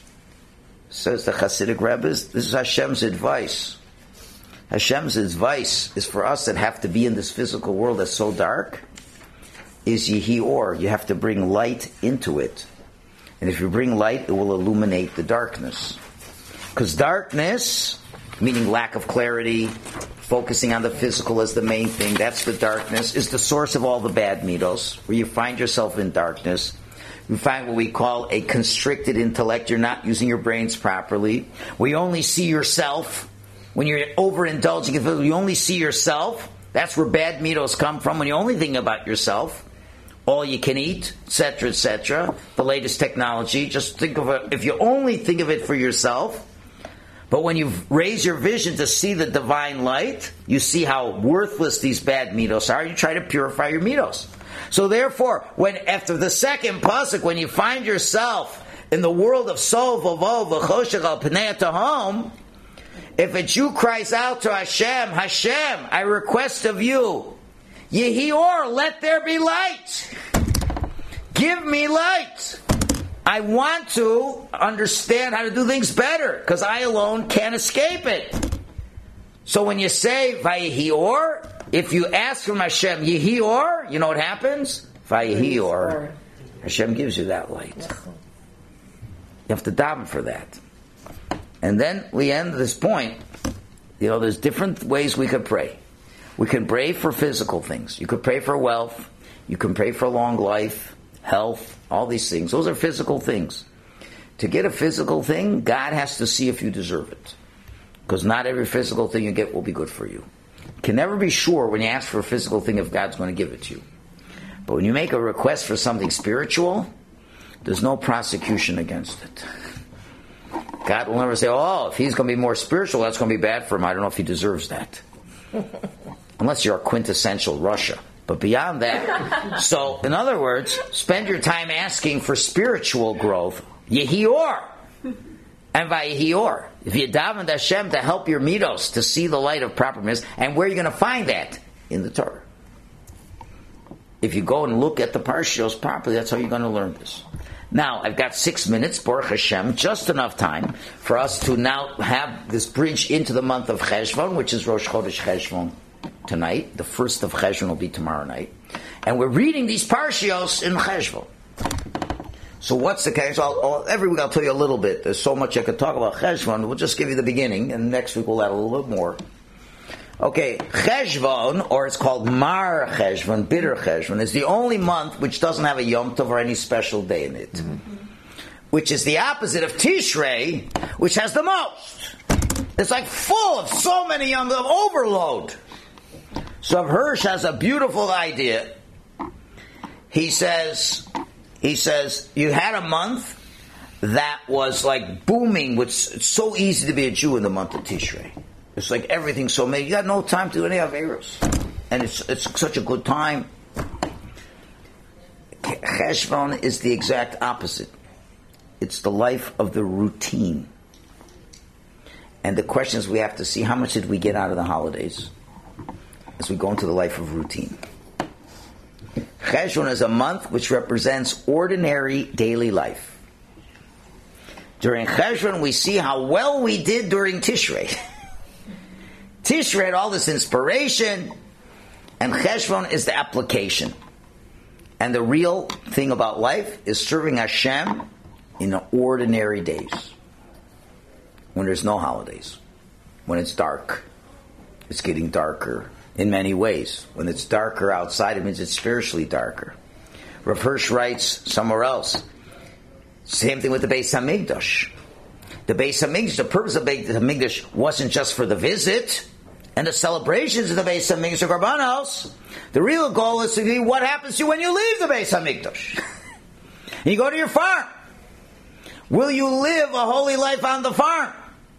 Says the Hasidic Rebbes, this is Hashem's advice. Hashem's advice is for us that have to be in this physical world that's so dark, is yehi or. You have to bring light into it. And if you bring light, it will illuminate the darkness. Because darkness, meaning lack of clarity, focusing on the physical as the main thing, that's the darkness, is the source of all the bad middos, where you find yourself in darkness. You find what we call a constricted intellect. You're not using your brains properly. We only see yourself. When you're overindulging, you only see yourself. That's where bad middos come from. When you only think about yourself, all you can eat, etc., etc., the latest technology, just think of it, if you only think of it for yourself. But when you raise your vision to see the divine light, you see how worthless these bad middos are. You try to purify your middos. So therefore, when after the second pasuk, when you find yourself in the world of Sov Vavo V'choshech al Pnei Tahom, if a Jew cries out to Hashem, Hashem, I request of you, Yehi or, let there be light. Give me light. I want to understand how to do things better, because I alone can't escape it. So when you say Vayehi or, if you ask from Hashem Yehi or, you know what happens? Vayehi or, Hashem gives you that light. You have to daven for that. And then we end this point. There's different ways we could pray. We can pray for physical things. You could pray for wealth. You can pray for long life, health, all these things. Those are physical things. To get a physical thing, God has to see if you deserve it. Because not every physical thing you get will be good for you. You can never be sure when you ask for a physical thing if God's going to give it to you. But when you make a request for something spiritual, there's no prosecution against it. God will never say, if he's going to be more spiritual, that's going to be bad for him. I don't know if he deserves that. Unless you're a quintessential Russia. But beyond that, so in other words, spend your time asking for spiritual growth. Yehi or. And Vayehi or. If you daven to Hashem to help your middos to see the light of proper middos, and where are you going to find that? In the Torah. If you go and look at the parshiyos properly, that's how you're going to learn this. Now, I've got 6 minutes, Baruch Hashem, just enough time for us to now have this bridge into the month of Cheshvan, which is Rosh Chodesh Cheshvan tonight. The first of Cheshvan will be tomorrow night. And we're reading these parshiyos in Cheshvan. So what's the case? Every week I'll tell you a little bit. There's so much I could talk about Cheshvan. We'll just give you the beginning, and next week we'll add a little bit more. Okay, Cheshvan, or it's called Mar Cheshvan, bitter Cheshvan, is the only month which doesn't have a Yom Tov or any special day in it. Mm-hmm. Which is the opposite of Tishrei, which has the most. It's like full of so many Yom Tov, overload. So Hirsch has a beautiful idea. He says, you had a month that was like booming. It's so easy to be a Jew in the month of Tishrei. It's like everything's so many. You got no time to do any Averos. And it's such a good time. Cheshvan is the exact opposite. It's the life of the routine. And the question is, we have to see how much did we get out of the holidays as we go into the life of routine. Cheshvan is a month which represents ordinary daily life. During Cheshvan, we see how well we did during Tishrei. Tishrei had all this inspiration. And Cheshvan is the application. And the real thing about life is serving Hashem in the ordinary days. When there's no holidays. When it's dark. It's getting darker in many ways. When it's darker outside, it means it's spiritually darker. Rav Hirsch writes somewhere else. Same thing with the Beis Hamikdash. The Beis Hamikdash, the purpose of Beis Hamikdash wasn't just for the visit and the celebrations of the Beis Hamikdash of Karbanos. The real goal is to be what happens to you when you leave the Beis Hamikdash. And you go to your farm. Will you live a holy life on the farm?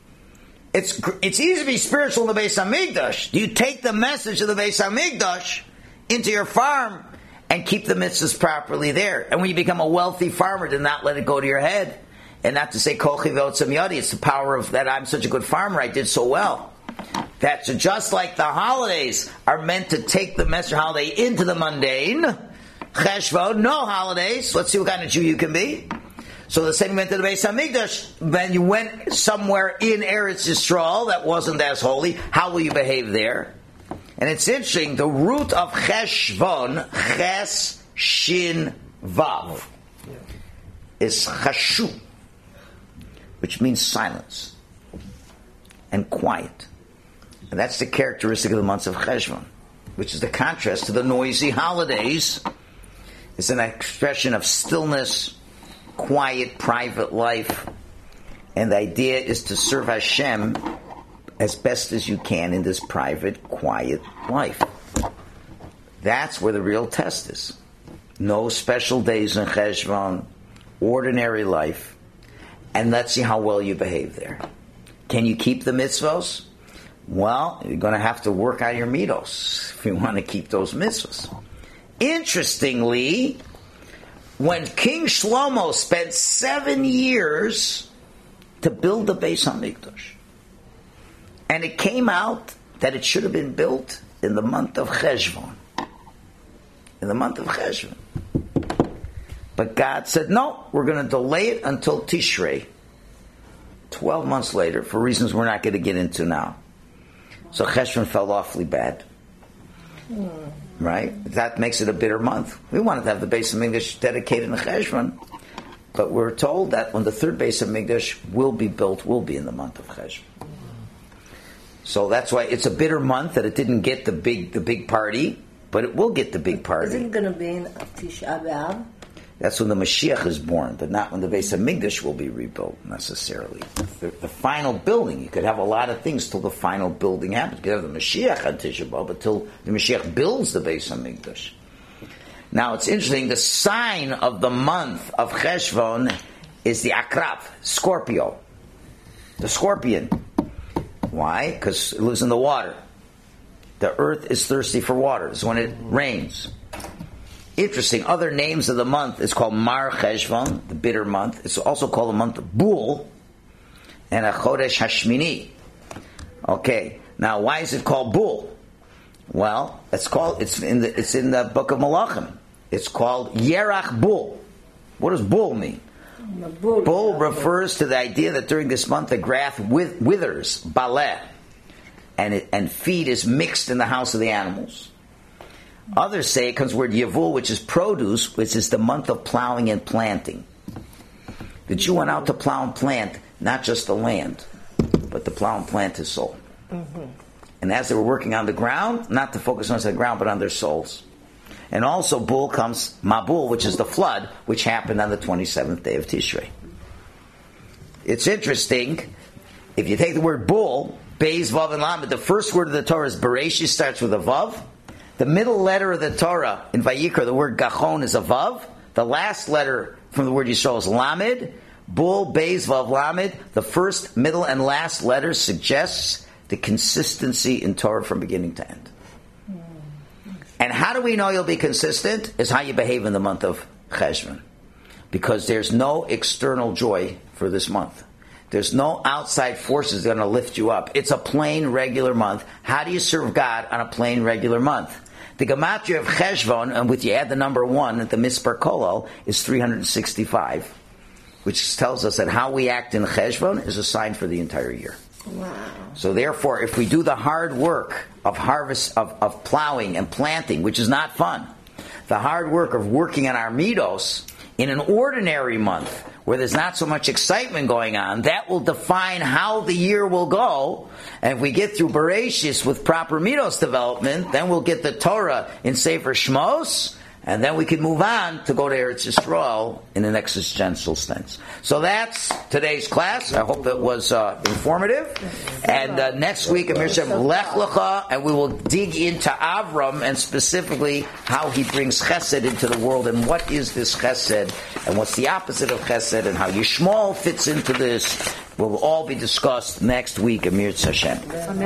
It's easy to be spiritual in the Beis Hamikdash. Do you take the message of the Beis Hamikdash into your farm and keep the mitzvahs properly there? And when you become a wealthy farmer, do not let it go to your head. And not to say kochi v'otzam yadi, it's the power of that I'm such a good farmer, I did so well. That's just like the holidays are meant to take the message of holiday into the mundane. Cheshvan, no holidays. Let's see what kind of Jew you can be. So the same went to the Beis Hamikdash. When you went somewhere in Eretz Yisrael that wasn't as holy, how will you behave there? And it's interesting, the root of Cheshvan, Ches, Shin, Vav, is Chashu, which means silence and quiet. And that's the characteristic of the months of Cheshvan, which is the contrast to the noisy holidays. It's an expression of stillness, quiet, private life. And the idea is to serve Hashem as best as you can in this private, quiet life. That's where the real test is. No special days in Cheshvan, ordinary life, and let's see how well you behave there. Can you keep the mitzvos? Well, you're going to have to work out your midos if you want to keep those mitzvos. Interestingly, when King Shlomo spent 7 years to build the Beis Hamikdash, and it came out that it should have been built in the month of Cheshvan. In the month of Cheshvan. But God said, no, we're going to delay it until Tishrei. 12 months later, for reasons we're not going to get into now. So Cheshvan fell awfully bad. Right? That makes it a bitter month. We wanted to have the Beis Hamikdash dedicated in Cheshvan, but we're told that when the third Beis Hamikdash will be built, will be in the month of Cheshvan. So that's why it's a bitter month that it didn't get the big party, but it will get the big party. Is it going to be in Tisha B'Av? That's when the Mashiach is born, but not when the Beis Hamikdash will be rebuilt necessarily. The final building, you could have a lot of things till the final building happens. You could have the Mashiach on Tisha B'Av, but till the Mashiach builds the Beis Hamikdash. Now it's interesting, the sign of the month of Cheshvan is the Akrab, Scorpio. The scorpion. Why? Because it lives in the water. The earth is thirsty for water. It's when it rains. Interesting, other names of the month is called Mar Cheshvan, the bitter month. It's also called the month of Bul and a Chodesh Hashmini. Okay, now why is it called Bul? Well, it's in the book of Malachim. It's called Yerach Bul. What does Bul mean? Bul refers to the idea that during this month the grass withers, baleh, and feed is mixed in the house of the animals. Others say it comes from the word Yevul, which is produce, which is the month of plowing and planting. The Jew went out to plow and plant, not just the land, but to plow and plant his soul. Mm-hmm. And as they were working on the ground, not to focus on the ground, but on their souls. And also, Bul comes Mabul, which is the flood, which happened on the 27th day of Tishrei. It's interesting, if you take the word Bul, Beis, Vav, and Lamed, the first word of the Torah is Bereshit, starts with a Vav. The middle letter of the Torah in Vayikra, the word Gachon, is a Vav. The last letter from the word Yisrael is Lamed. Bul, Beis, Vav, Lamed. The first, middle, and last letter suggests the consistency in Torah from beginning to end. And how do we know you'll be consistent? Is how you behave in the month of Cheshvan. Because there's no external joy for this month. There's no outside forces that are going to lift you up. It's a plain, regular month. How do you serve God on a plain, regular month? The gematria of Cheshvan, and with you add the number 1 at the Mispar Kolol, is 365, which tells us that how we act in Cheshvan is a sign for the entire year. Wow. So therefore, if we do the hard work of harvest, of plowing and planting, which is not fun, the hard work of working on our middos in an ordinary month where there's not so much excitement going on, that will define how the year will go. And if we get through Bereshis with proper middos development, then we'll get the Torah in Sefer Shmos, and then we can move on to go to Eretz Yisrael in an existential sense. So that's today's class. I hope it was informative. And next week, Amir Shem Lech Lecha, and we will dig into Avram and specifically how he brings Chesed into the world and what is this Chesed and what's the opposite of Chesed and how Yishmael fits into this. Will all be discussed next week, Amir Hashem.